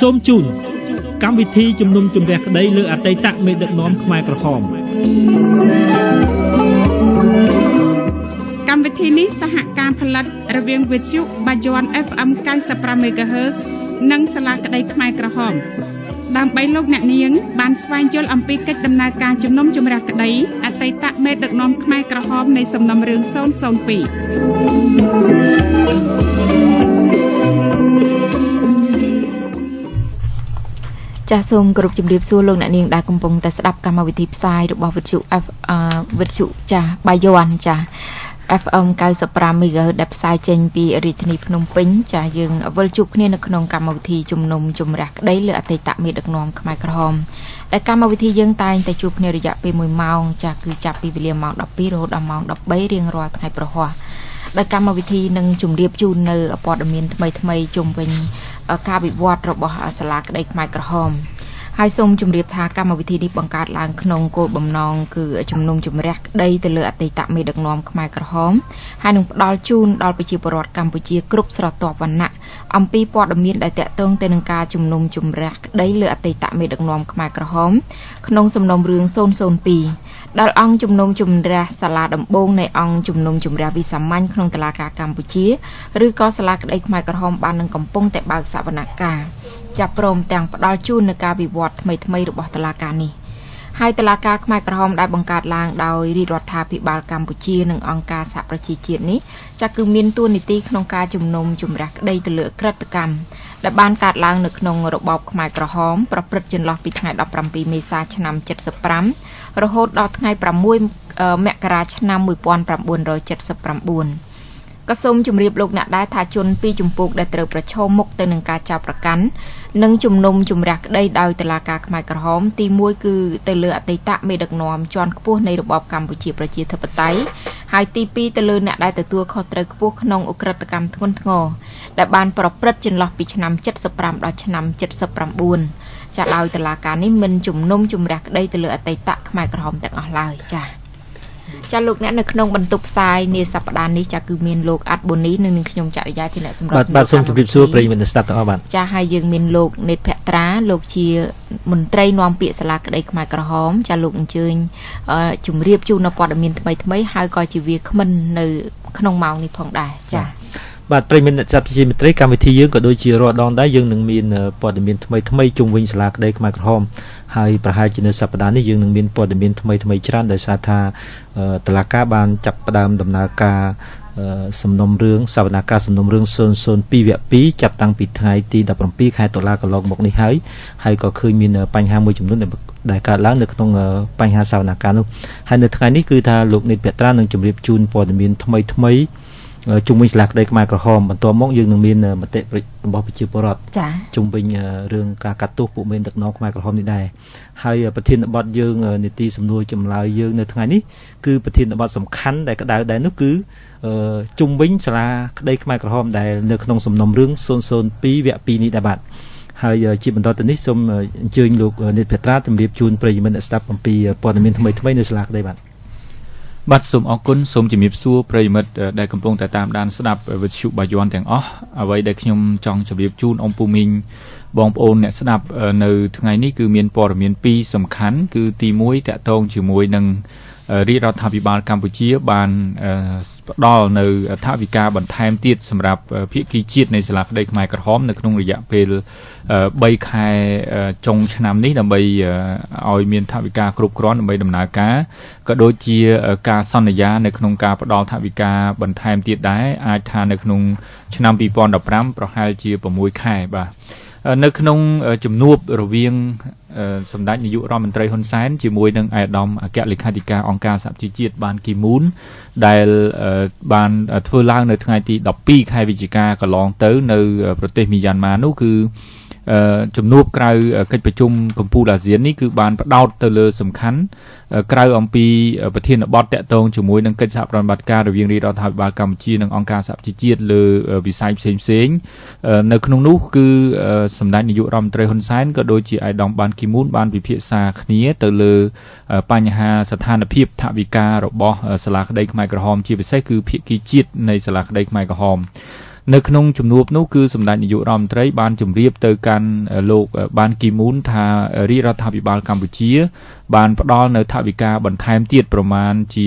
សូមជូនកម្មវិធីជំនុំជម្រះក្តីលើអតីតមេដឹកនាំខ្មែរក្រហមកម្មវិធីនេះសហការផលិតរវាងវិទ្យុបាយ័ន FM 95 MHz និងសាលាក្តីខ្មែរក្រហមដើម្បីលោកអ្នកនាងបានស្វែងយល់អំពីកិច្ចដំណើរការជំនុំជម្រះក្តីអតីតមេដឹកនាំខ្មែរក្រហមនៃសំណុំរឿង002 ចាសសូមគោរពជម្រាបសួរលោកអ្នកនាងដែលកំពុងតែស្ដាប់កម្មវិធីផ្សាយរបស់វិទ្យុចាសបាយ័នចាស FM 95 MHz ដែលផ្សាយចេញពីរាជធានីភ្នំពេញចាសយើងវិលជួបគ្នានៅក្នុងកម្មវិធីជំនុំជម្រះក្តីលើអតីតមេដឹកនាំខ្មែរក្រហមដែលកម្មវិធីយើងតែងតែជួបគ្នារយៈពេល1ម៉ោងចាសគឺចាប់ពីវេលាម៉ោង 12 រហូតដល់ម៉ោង 13 រៀងរាល់ថ្ងៃប្រហ័សដោយកម្មវិធីនឹងជម្រាបជូននៅព័ត៌មានថ្មីៗជុំវិញការវិវត្តរបស់សាលាក្តីខ្មែរក្រហមហើយសូមជម្រាបថាកម្មវិធីនេះបង្កើតឡើងក្នុងគោលបំណងគឺជំនុំជម្រះក្តីទៅលើអតីតមេដឹកនាំខ្មែរក្រហមហើយនឹងផ្ដល់ជូនដល់ប្រជាពលរដ្ឋកម្ពុជាគ្រប់ស្រទាប់វណ្ណៈអំពីព័ត៌មានដែលតាក់ទងទៅនឹងការជំនុំជម្រះក្តីលើអតីតមេដឹកនាំខ្មែរក្រហមក្នុងសំណុំរឿង002ដែលអង្គជំនុំជម្រះសាលាដំបងនៃអង្គជំនុំជម្រះវិសាមញ្ញក្នុងតុលាការកម្ពុជាឬក៏សាលាក្តីខ្មែរក្រហមបាននឹងកំពុងតែបើកសវនកម្មចាប់ព្រមទាំងផ្ដល់ជូននៅការវិវត្តថ្មីៗរបស់តុលាការនេះហើយតុលាការខ្មែរក្រហមដែលបង្កើតឡើងដោយរាជរដ្ឋាភិបាលកម្ពុជានិងអង្គការសហប្រជាជាតិនេះចាក់គឺមានតួនាទីក្នុងការជំនុំជម្រះក្តីទៅលើក្រិតកម្មដែលបានកើតឡើងនៅក្នុងរបបខ្មែរក្រហមប្រព្រឹត្តចន្លោះពីថ្ងៃ17មេសាឆ្នាំ75រហូតដល់ថ្ងៃ6មករាឆ្នាំ1979ក៏សូមជម្រាបលោកអ្នកដែរថាជនពីរជំពូកដែលត្រូវប្រឈមមុខទៅនឹងការចាប់ប្រកាន់និងជំនុំជម្រះក្តីដោយតុលាការខ្មែរក្រហមទី1គឺទៅលើអតីតមេដឹកនាំជាន់ខ្ពស់នៃរបបកម្ពុជាប្រជាធិបតេយ្យហើយទី2ទៅលើអ្នកដែលទទួលខុសត្រូវខ្ពស់ក្នុងឧក្រិដ្ឋកម្មធ្ងន់ធ្ងរដែលបានប្រព្រឹត្តចន្លោះពីឆ្នាំ75ដល់ឆ្នាំ79ចាដោយតុលាការនេះមិនជំនុំជម្រះក្តីទៅលើអតីតខ្មែរក្រហមទាំងអស់ឡើយចាចាលោកអ្នកនៅក្នុងបន្ទប់ផ្សាយនាសប្តាហ៍នេះចាគឺមានលោកអាត់បូនីនិងខ្ញុំចរិយាជាអ្នកសម្របបាទសូមជម្រាបសួរប្រិយមិត្តស្ដាប់ទាំងអស់បាទចាហើយយើងមានលោកនេតភក្ត្រាលោកជាមន្ត្រីនាំពាក្យសាលាក្តីខ្មែរក្រហមចាលោកអញ្ជើញជម្រាបជូននៅព័ត៌មានថ្មីៗហើយក៏ជាវាគ្មិននៅក្នុងម៉ោងនេះផងដែរចាបាទប្រិយមិត្តចាប់ជាមិត្តរីកម្មវិធីយើងក៏ដូចជារាល់ដងដែរយើងនឹងមានព័ត៌មានថ្មីៗជុំវិញសាលាក្តីខ្មែរក្រហមហើយប្រហែលជានៅសប្តាហ៍នេះយើងនឹងមានព័ត៌មានថ្មីច្រើនដោយសារថាតុលាការបានចាប់ផ្ដើមដំណើរការសំណុំរឿងសវនកម្មសំណុំរឿង002វគ្គ2ចាប់តាំងពីថ្ងៃទី17ខែតុលាកន្លងមកនេះហើយក៏ឃើញមានបញ្ហាមួយចំនួនដែលកើតឡើងនៅក្នុងបញ្ហាសវនកម្មនោះហើយនៅថ្ងៃនេះគឺថាលោកនេតភក្ត្រានឹងជម្រាបជូនព័ត៌មានថ្មីជុំវិញសាលាក្តីខ្មែរក្រហមបន្ទាប់មកយើងនឹងមានមតិរបស់ប្រជាពលរដ្ឋជុំវិញរឿងការកាត់ទោសពួកមេដឹកនាំខ្មែរក្រហមនេះដែរហើយប្រធានបទយើងនីតិសំណួរចម្លើយយើងនៅថ្ងៃនេះគឺប្រធានបទសំខាន់ដែលក្តៅដែរនោះគឺជុំវិញសាលាក្តីខ្មែរក្រហមដែលនៅក្នុងសំណុំរឿង002វគ្គ2នេះដែរបាទហើយជាបន្តទៅនេះសូមអញ្ជើញលោកនេតភក្ត្រាជម្រាបជូនប្រិយមិត្តអ្នកស្ដាប់អំពីព័ត៌មានថ្មីៗនៅសាលាក្តីបាទសូមអរគុណសូមជំរាបសួរប្រិយមិត្តដែលកំពុងតែតាមដានស្ដាប់វិទ្យុបាយ័នទាំងអស់អ្វីដែលខ្ញុំចង់ជម្រាបជូនអំពូមីងបងប្អូនអ្នកស្ដាប់នៅថ្ងៃនេះគឺមានព័ត៌មាន2សំខាន់គឺទី1តាក់ទងជាមួយនឹងរាជរដ្ឋាភិបាលកម្ពុជាបានផ្ដល់នៅថវិកាបន្ថែមទៀតសម្រាប់ភាគីជាតិនៃសាលាក្តីខ្មែរក្រហមនៅក្នុងរយៈពេល3ខែចុងឆ្នាំនេះដើម្បីឲ្យមានថវិកាគ្រប់គ្រាន់ដើម្បីដំណើរការក៏ដូចជាការសន្យានៅក្នុងការផ្ដល់ថវិកាបន្ថែមទៀតដែរអាចថានៅក្នុងឆ្នាំ2015ប្រហែលជា6ខែបាទនៅក្នុងជំនួបរវាងសម្ដេចនាយករដ្ឋមន្ត្រីហ៊ុនសែនជាមួយនឹងឯកឧត្តមអគ្គលេខាធិការអង្គការសហប្រជាជាតិបានគីមូនដែលបានធ្វើឡើងនៅថ្ងៃទី12ខែវិច្ឆិកាកន្លងទៅនៅប្រទេសមីយ៉ាន់ម៉ានោះគឺជំនួបក្រៅកិច្ចប្រជុំកម្ពុជាអាស៊ាននេះគឺបានផ្ដោតទៅលើសំខាន់ក្រៅអំពីប្រធានបទតាក់ទងជាមួយនឹងកិច្ចសហប្រតិបត្តិការរវាងរាជរដ្ឋាភិបាលកម្ពុជានិងអង្គការសហប្រជាជាតិលើវិស័យផ្សេងៗនៅក្នុងនោះគឺសម្ដេចនាយករដ្ឋមន្ត្រីហ៊ុនសែនក៏ដូចជាឯកឧត្តមបានគីមូនបានពិភាក្សាគ្នាទៅលើបញ្ហាស្ថានភាពថវិការបស់សាលាក្តីខ្មែរក្រហមជាពិសេសគឺភាគីជាតិនៃសាលាក្តីខ្មែរក្រហមនៅក្នុងជំនួបនោះគឺសម្ដេចនាយករដ្ឋមន្ត្រីបានជម្រាបទៅកាន់លោកបានគីមូនថារាជរដ្ឋាភិបាលកម្ពុជាបានផ្ដល់នៅថវិកាបន្ថែមទៀតប្រមាណជា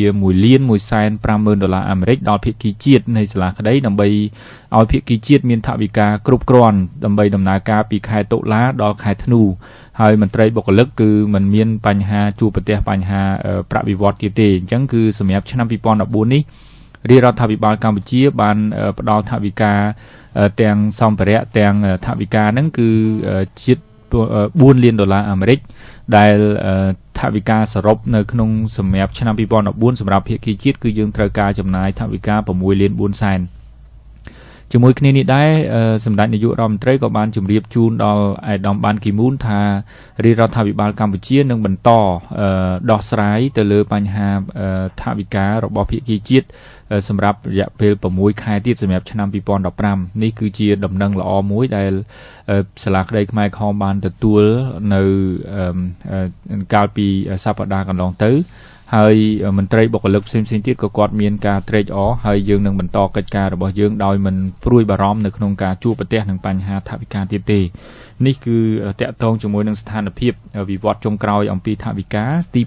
$1,150,000អាមេរិកដល់ភាគីជាតិនៃសាលាក្តីដើម្បីឲ្យភាគីជាតិមានថវិកាគ្រប់គ្រាន់ដើម្បីដំណើរការពីខែតុលាដល់ខែធ្នូហើយមន្ត្រីបុគ្គលិកគឺมันមានបញ្ហាជួបប្រទះបញ្ហាប្រាក់បៀវត្សទៀតទេអញ្ចឹងគឺសម្រាប់ឆ្នាំ2014នេះរាជរដ្ឋាភិបាលកម្ពុជាបានផ្ដល់ថវិកាទាំងសម្ភារៈទាំងថវិកាហ្នឹងគឺជិត$4 លានអាមេរិកដែលថវិកាសរុបនៅក្នុងសម្រាប់ឆ្នាំ2014សម្រាប់ភាគីជាតិគឺយើងត្រូវការចំណាយថវិកា$6,400,000ជាមួយគ្នានេះដែរសម្ដេចនាយករដ្ឋមន្ត្រីក៏បានជម្រាបជូនដល់ឯកឧត្តមបានគីមូនថារាជរដ្ឋាភិបាលកម្ពុជានឹងបន្តដោះស្រាយទៅលើបញ្ហាថវិការបស់ភាគីជាតិសម្រាប់រយៈពេល6ខែទៀតសម្រាប់ឆ្នាំ2015នេះគឺជាដំណឹងល្អមួយដែលសាលាក្តីខ្មែរក្រហមបានទទួលនៅកាលពីសប្តាហ៍កន្លងទៅហើយមន្ត្រីបុគ្គលិកផ្សេងៗទៀតក៏គាត់មានការត្រេកអរហើយយើងនឹងបន្តកិច្ចការរបស់យើងដោយមិនព្រួយបារម្ភនៅក្នុងការជួបប្រទះនឹងបញ្ហាថវិកាទៀតទេនេះគឺតាក់ទងជាមួយនឹងស្ថានភាពវិវត្តចុងក្រោយអំពីថវិកាទី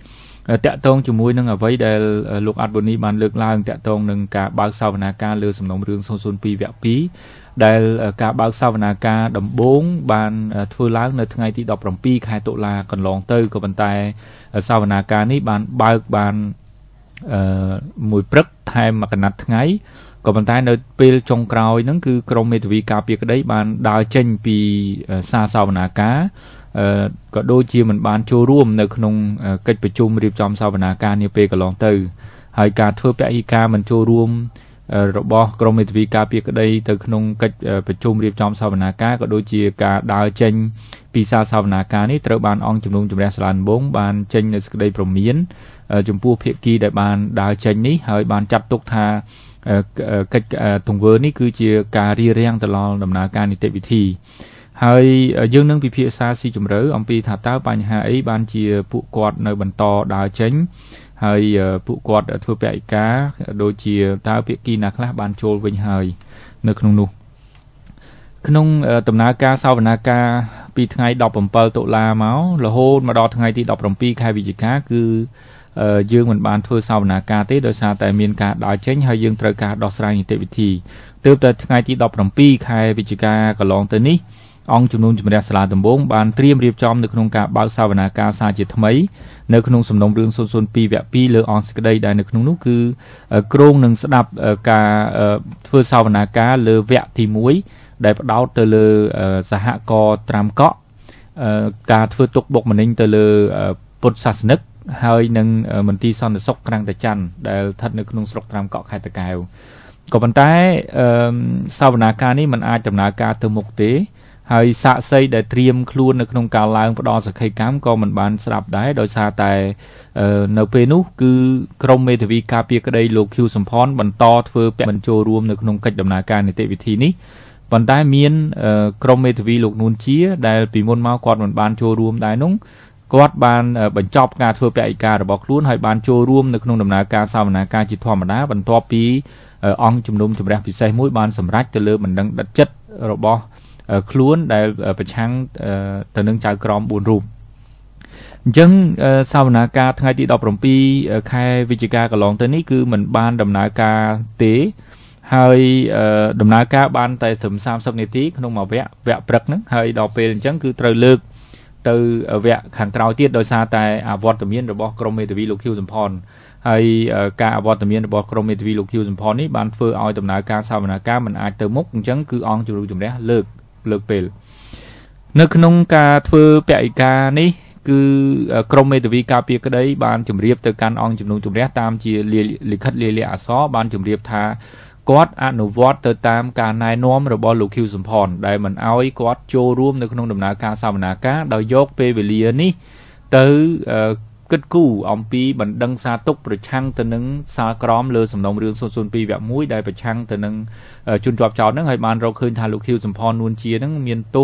2តាក់ទងជាមួយនឹងអ្វីដែលលោកអាត់បូនីបានលើកឡើងតាក់ទងនឹងការបើកសវនាការលើសំណុំរឿង002វគ្គ2ដែលការបើកសវនាការដំបូងបានធ្វើឡើងនៅថ្ងៃទី17ខែតុលាកន្លងទៅក៏ប៉ុន្តែសវនាការនេះបានបើកបានមួយព្រឹកថែមមួយកណាត់ថ្ងៃក៏ប៉ុន្តែនៅពេលចុងក្រោយហ្នឹងគឺក្រមមេធាវីការពារក្តីបានដើរចេញពីសាលសវនាការក៏ដូចជាមិនបានចូលរួមនៅក្នុងកិច្ចប្រជុំរៀបចំសវនាការនាពេលកន្លងទៅហើយការធ្វើពហិការមិនចូលរួមរបស់ក្រមមេធាវីការពារក្តីទៅក្នុងកិច្ចប្រជុំរៀបចំសវនាការក៏ដូចជាការដើរចេញពីសាលសវនាការនេះត្រូវបានអង្គជំនុំជម្រះសាលាដំបងបានចេញនៅសេចក្តីព្រមានចំពោះភាគីដែលបានដើរចេញនេះហើយបានចាត់ទុកថាកិច្ចទង្វើនេះគឺជាការរារាំងទៅដល់ដំណើរការនីតិវិធីហើយយើងនឹងពិភាក្សាស៊ីជម្រៅអំពីថាតើបញ្ហាអីបានជាពួកគាត់នៅបន្តដើរចេញហើយពួកគាត់ធ្វើពហិការដូចជាតើភាគីណាខ្លះបានចូលវិញហើយនៅក្នុងនោះក្នុងដំណើរការសវនាការពីថ្ងៃ17តុលាមករហូតមកដល់ថ្ងៃទី17ខែវិច្ឆិកាគឺយើងមិនបានធ្វើសវនាការទេដោយសារតែមានការដើរចេញហើយយើងត្រូវការដោះស្រាយនីតិវិធីទើបតែថ្ងៃទី17ខែវិច្ឆិកាកន្លងទៅនេះអង្គជំនុំជម្រះសាលាដំបងបានត្រៀមរៀបចំនៅក្នុងការបើកសវនាការសារជាថ្មីនៅក្នុងសំណុំរឿង002វគ្គ2លើអង្គសេចក្តីដែលនៅក្នុងនោះគឺគ្រោងនឹងស្ដាប់ការធ្វើសវនាការលើវគ្គទី1ដែលផ្ដោតទៅលើសហករណ៍ត្រាំកក់ការធ្វើទុកបុកម្នេញទៅលើពុទ្ធសាសនិកហើយនឹងមន្ទីរសន្តិសុខក្រាំងតាច័ន្ទដែលស្ថិតនៅក្នុងស្រុកត្រាំកក់ខេត្តតាកែវក៏ប៉ុន្តែសវនាការនេះมันអាចដំណើរការទៅមុខទេហើយសាក្សីដែលត្រៀមខ្លួននៅក្នុងការឡើងផ្ដល់សក្ខីកម្មក៏មិនបានស្ដាប់ដែរដោយសារតែនៅពេលនោះគឺក្រមមេធាវីការពារក្តីលោកឃ្យូសំផនបន្តធ្វើមិនចូលរួមនៅក្នុងកិច្ចដំណើរការនីតិវិធីនេះប៉ុន្តែមានក្រមមេធាវីលោកនួនជាដែលពីមុនមកគាត់មិនបានចូលរួមដែរនោះគាត់បានបញ្ចប់ការធ្វើពហិការរបស់ខ្លួនហើយបានចូលរួមនៅក្នុងដំណើរការសវនាការជាធម្មតាបន្ទាប់ពីអង្គជំនុំជម្រះពិសេសមួយបានសម្រេចទៅលើបណ្ដឹងដិតចិត្តរបស់ខ្លួនដែលប្រឆាំងទៅនឹងចៅក្រម4រូបអញ្ចឹងសវនាការថ្ងៃទី17ខែវិច្ឆិកាកន្លងទៅនេះគឺមិនបានដំណើរការទេហើយដំណើរការបានតែត្រឹម30នាទីក្នុងមួយវគ្គព្រឹកហ្នឹងហើយដល់ពេលអញ្ចឹងគឺត្រូវលើកទៅវគ្គខាងក្រោយទៀតដោយសារតែអវត្តមានរបស់ក្រមមេធាវីលោកឃ្យូសំផនហើយការអវត្តមានរបស់ក្រមមេធាវីលោកឃ្យូសំផននេះបានធ្វើឲ្យដំណើរការសវនាការមិនអាចទៅមុខអញ្ចឹងគឺអង្គជំនុំជម្រះលើកពេលនៅក្នុងការធ្វើពហិការនេះគឺក្រមមេធាវីការពារក្តីបានជម្រាបទៅកាន់អង្គជំនុំជម្រះតាមជាលិខិតលាលាអក្សរបានជម្រាបថាគាត់អនុវត្តទៅតាមការណែនាំរបស់លោកឃ្យូសំផនដែលមិនអោយគាត់ចូលរួមនៅក្នុងដំណើរការសវនាការដោយយកពេលវេលានេះទៅគិតគូរអំពីបណ្ដឹងសារទុកប្រឆាំងទៅនឹងសាលក្រមលើសំណុំរឿង002វគ្គ1ដែលប្រឆាំងទៅនឹងជនជាប់ចោទហ្នឹងហើយបានរកឃើញថាលោកឃ្យូសំផននួនជាហ្នឹងមានទោស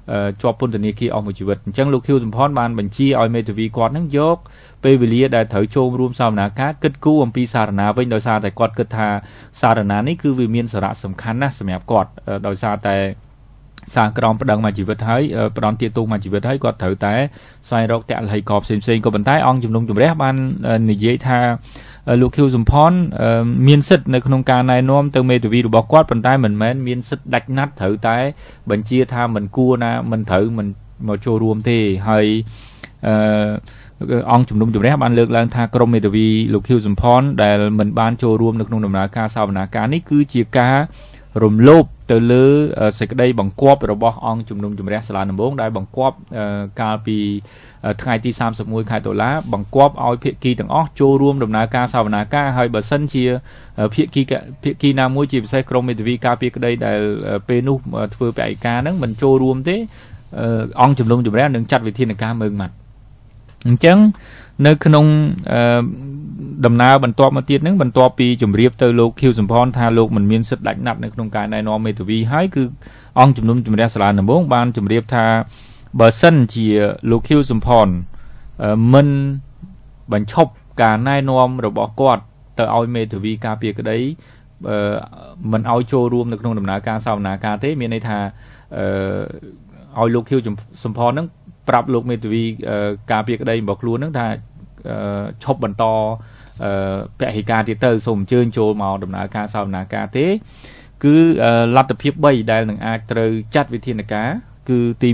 ជាប់ពន្ធនាគារអស់មួយជីវិតអញ្ចឹងលោកខៀវសំផនបានបញ្ជាឲ្យមេធាវីគាត់នឹងយកពេលវេលាដែលត្រូវចូលរួមសវនាការគិតគូរអំពីសារណាវិញដោយសារតែគាត់គិតថាសារណានេះគឺវាមានសារៈសំខាន់ណាស់សម្រាប់គាត់ដោយសារតែសារក្រមប្តឹងមួយជីវិតហើយផ្ដន់ទាទោសមួយជីវិតហើយគាត់ត្រូវតែស្វែងរកតលហិកផ្សេងៗក៏ប៉ុន្តែអង្គជំនុំជម្រះបាននិយាយថាលោកខៀវសំផនមានសិទ្ធិនៅក្នុងការណែនាំទៅមេធាវីរបស់គាត់ប៉ុន្តែមិនមែនមានសិទ្ធិដាច់ណាត់ត្រូវតែបញ្ជាថាមិនគួរណាមិនត្រូវមិនមកចូលរួមទេហើយអង្គជំនុំជម្រះបានលើកឡើងថាក្រុមមេធាវីលោកខៀវសំផនដែលមិនបានចូលរួមនៅក្នុងដំណើរការសវនាការនេះគឺជាការរំលោភទៅលើសេចក្តីបង្គាប់របស់អង្គជំនុំជម្រះសាលាដំបងដែលបង្គាប់កាលពីថ្ងៃទី31ខែតុលាបង្គាប់ឲ្យភាគីទាំងអស់ចូលរួមដំណើរការសវនាការហើយបើសិនជាភាគីណាមួយជាពិសេសក្រុមមេធាវីការពារក្តីដែលពេលនោះធ្វើបរិការហ្នឹងមិនចូលរួមទេអង្គជំនុំជម្រះនឹងចាត់វិធានការមើងម៉ាត់អញ្ចឹងនៅក្នុងដំណើរបន្ទាប់មកទៀតហ្នឹងបន្ទាប់ពីជម្រាបទៅលោកខៀវសំផនថាលោកមិនមានសិទ្ធិដាច់ណាត់នៅក្នុងការណែនាំមេធាវីហើយគឺអង្គជំនុំជម្រះសាលាដំបងបានជម្រាបថាបើសិនជាលោកខៀវសំផនមិនបញ្ឈប់ការណែនាំរបស់គាត់ទៅឲ្យមេធាវីការពារក្តីមិនឲ្យចូលរួមនៅក្នុងដំណើរការសវនាការទេមានន័យថាឲ្យលោកខៀវសំផនហ្នឹងប្រាប់លោកមេធាវីការពារក្តីរបស់ខ្លួនហ្នឹងថាឈប់បន្តពហិការទៀតទៅសូមអញ្ជើញចូលមកដំណើរការសវនាការទេគឺលទ្ធភាព3ដែលនឹងអាចត្រូវចាត់វិធានការគឺទី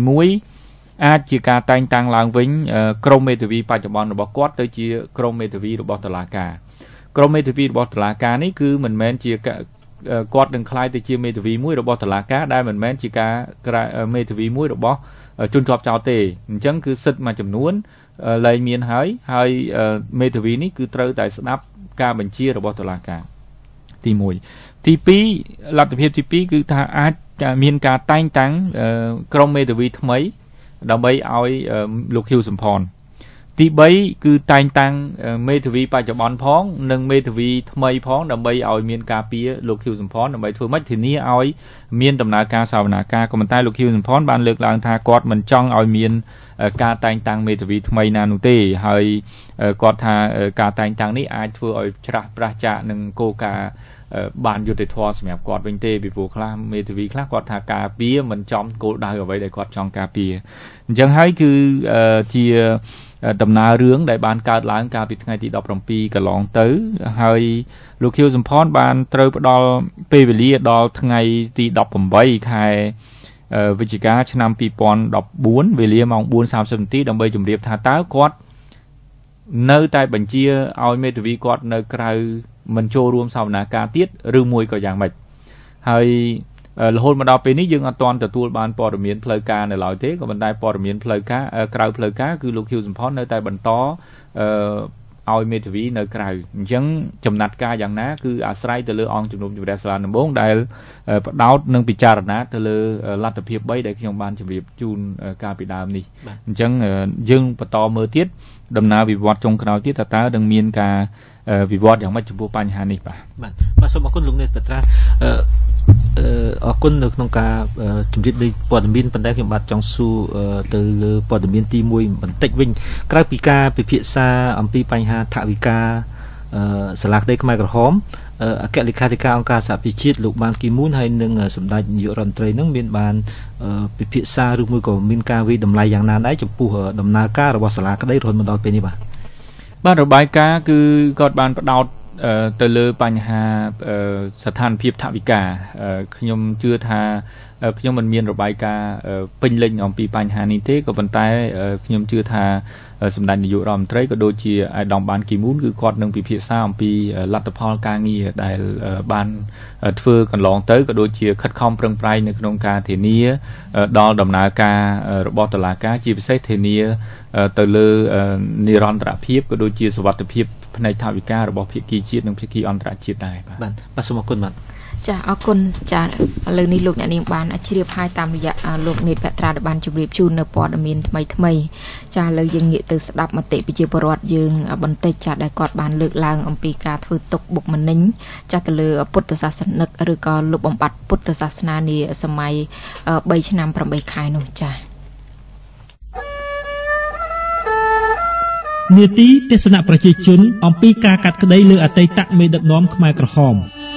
1អាចជាការតែងតាំងឡើងវិញក្រុមមេធាវីបច្ចុប្បន្នរបស់គាត់ទៅជាក្រុមមេធាវីរបស់តុលាការក្រុមមេធាវីរបស់តុលាការនេះគឺមិនមែនជាគាត់នឹងក្លាយទៅជាមេធាវីមួយរបស់តុលាការដែលមិនមែនជាការមេធាវីមួយរបស់ជនជាប់ចោទទេអញ្ចឹងគឺសិទ្ធិមួយចំនួនលែងមានហើយមេធាវីនេះគឺត្រូវតែស្ដាប់ការបញ្ជារបស់តុលាការទី1ទី2លទ្ធភាពទី2គឺថាអាចមានការតែងតាំងក្រុមមេធាវីថ្មីដើម្បីឲ្យលោកខៀវសំផនទី3គឺតែងតាំងមេធាវីបច្ចុប្បន្នផងនិងមេធាវីថ្មីផងដើម្បីឲ្យមានការពារលោកខៀវសំផនដើម្បីធ្វើម៉េចធានាឲ្យមានដំណើរការសវនាការក៏ប៉ុន្តែលោកខៀវសំផនបានលើកឡើងថាគាត់មិនចង់ឲ្យមានការតែងតាំងមេធាវីថ្មីណានោះទេហើយគាត់ថាការតែងតាំងនេះអាចធ្វើឲ្យច្រាស់ប្រះចាកនឹងគោលការណ៍បានយុត្តិធម៌សម្រាប់គាត់វិញទេពីព្រោះខ្លះមេធាវីខ្លះគាត់ថាការពារមិនចំគោលដៅអ្វីដែលគាត់ចង់ការពារអញ្ចឹងហើយគឺជាដំណើររឿងដែលបានកើតឡើងកាលពីថ្ងៃទី17កន្លងទៅហើយលោកខៀវសំផនបានត្រូវផ្ដល់ពេលវេលាដល់ថ្ងៃទី18ខែវិច្ឆិកាឆ្នាំ2014វេលាម៉ោង 4:30 នាទីដើម្បីជម្រាបថាតើគាត់នៅតែបញ្ជាឲ្យមេធាវីគាត់នៅក្រៅមិនចូលរួមសវនាការទៀតឬមួយក៏យ៉ាងម៉េចហើយរហូតមកដល់ពេលនេះយើងអត់ទាន់ទទួលបានព័ត៌មានផ្លូវការនៅឡើយទេក៏ប៉ុន្តែព័ត៌មានផ្លូវការក្រៅផ្លូវការគឺលោកខៀវសំផននៅតែបន្តឲ្យមេធាវីនៅក្រៅអញ្ចឹងចំណាត់ការយ៉ាងណាគឺអាស្រ័យទៅលើអង្គជំនុំជម្រះសាលាដំបងដែលផ្ដោតនឹងពិចារណាទៅលើលទ្ធភាព3ដែលខ្ញុំបានជម្រាបជូនកាលពីដើមនេះអញ្ចឹងយើងបន្តមើលទៀតដំណើរវិវត្តចុងក្រោយទៀតតើនឹងមានការវិវត្តយ៉ាងម៉េចចំពោះបញ្ហានេះបាទសូមអរគុណលោកនេតបត្រាអរគុណនៅក្នុងការជម្រាបនៃព័ត៌មានប៉ុន្តែខ្ញុំបាទចង់សួរទៅលើព័ត៌មានទី1បន្តិចវិញក្រៅពីការពិភាក្សាអំពីបញ្ហាថវិកាសាលាក្តីខ្មែរក្រហមអគ្គលេខាធិការអង្គការសហប្រជាជាតិលោកបានគីមូនហើយនឹងសម្ដេចនាយករដ្ឋមន្ត្រីនឹងមានបានពិភាក្សាឬមួយក៏មានការវិតម្លៃយ៉ាងណាដែរចំពោះដំណើរការរបស់សាលាក្តីរហូតមកដល់ពេលនេះបាទរបាយការណ៍គឺគាត់បានផ្ដោតទៅលើបញ្ហាស្ថានភាពថវិកាខ្ញុំជឿថាខ្ញុំមិនមានរបាយការណ៍ពេញលេញអំពីបញ្ហានេះទេក៏ប៉ុន្តែខ្ញុំជឿថាសម្ដេចនាយករដ្ឋមន្ត្រីក៏ដូចជាអាយដាមបានគីមូនគឺគាត់នឹងពិភាក្សាអំពីលទ្ធផលការងារដែលបានធ្វើកន្លងទៅក៏ដូចជាខិតខំប្រឹងប្រែងនៅក្នុងការធានាដល់ដំណើរការរបស់តុលាការជាពិសេសធានាទៅលើនិរន្តរភាពក៏ដូចជាសុវត្ថិភាពផ្នែកថវិការបស់ភាគីជាតិនិងភាគីអន្តរជាតិដែរបាទសូមអរគុណបាទចាអរគុណចាឥឡូវនេះលោកអ្នកនាងបានជ្រាបហើយតាមរយៈលោកនេតភត្រាដែលបានជម្រាបជូននៅព័ត៌មានថ្មីចាឥឡូវយើងងាកទៅស្ដាប់មតិប្រជាពលរដ្ឋយើងបន្តិចចាដែលគាត់បានលើកឡើងអំពីការធ្វើទុកបុកម្នេញចាទៅលើពុទ្ធសាសនិកឬក៏លុបបំបាត់ពុទ្ធសាសនានាសម័យ3ឆ្នាំ8ខែនោះចានាទីទេសនៈប្រជាជនអំពីការកាត់ក្តីលើអតីតមេដឹកនាំខ្មែរក្រហម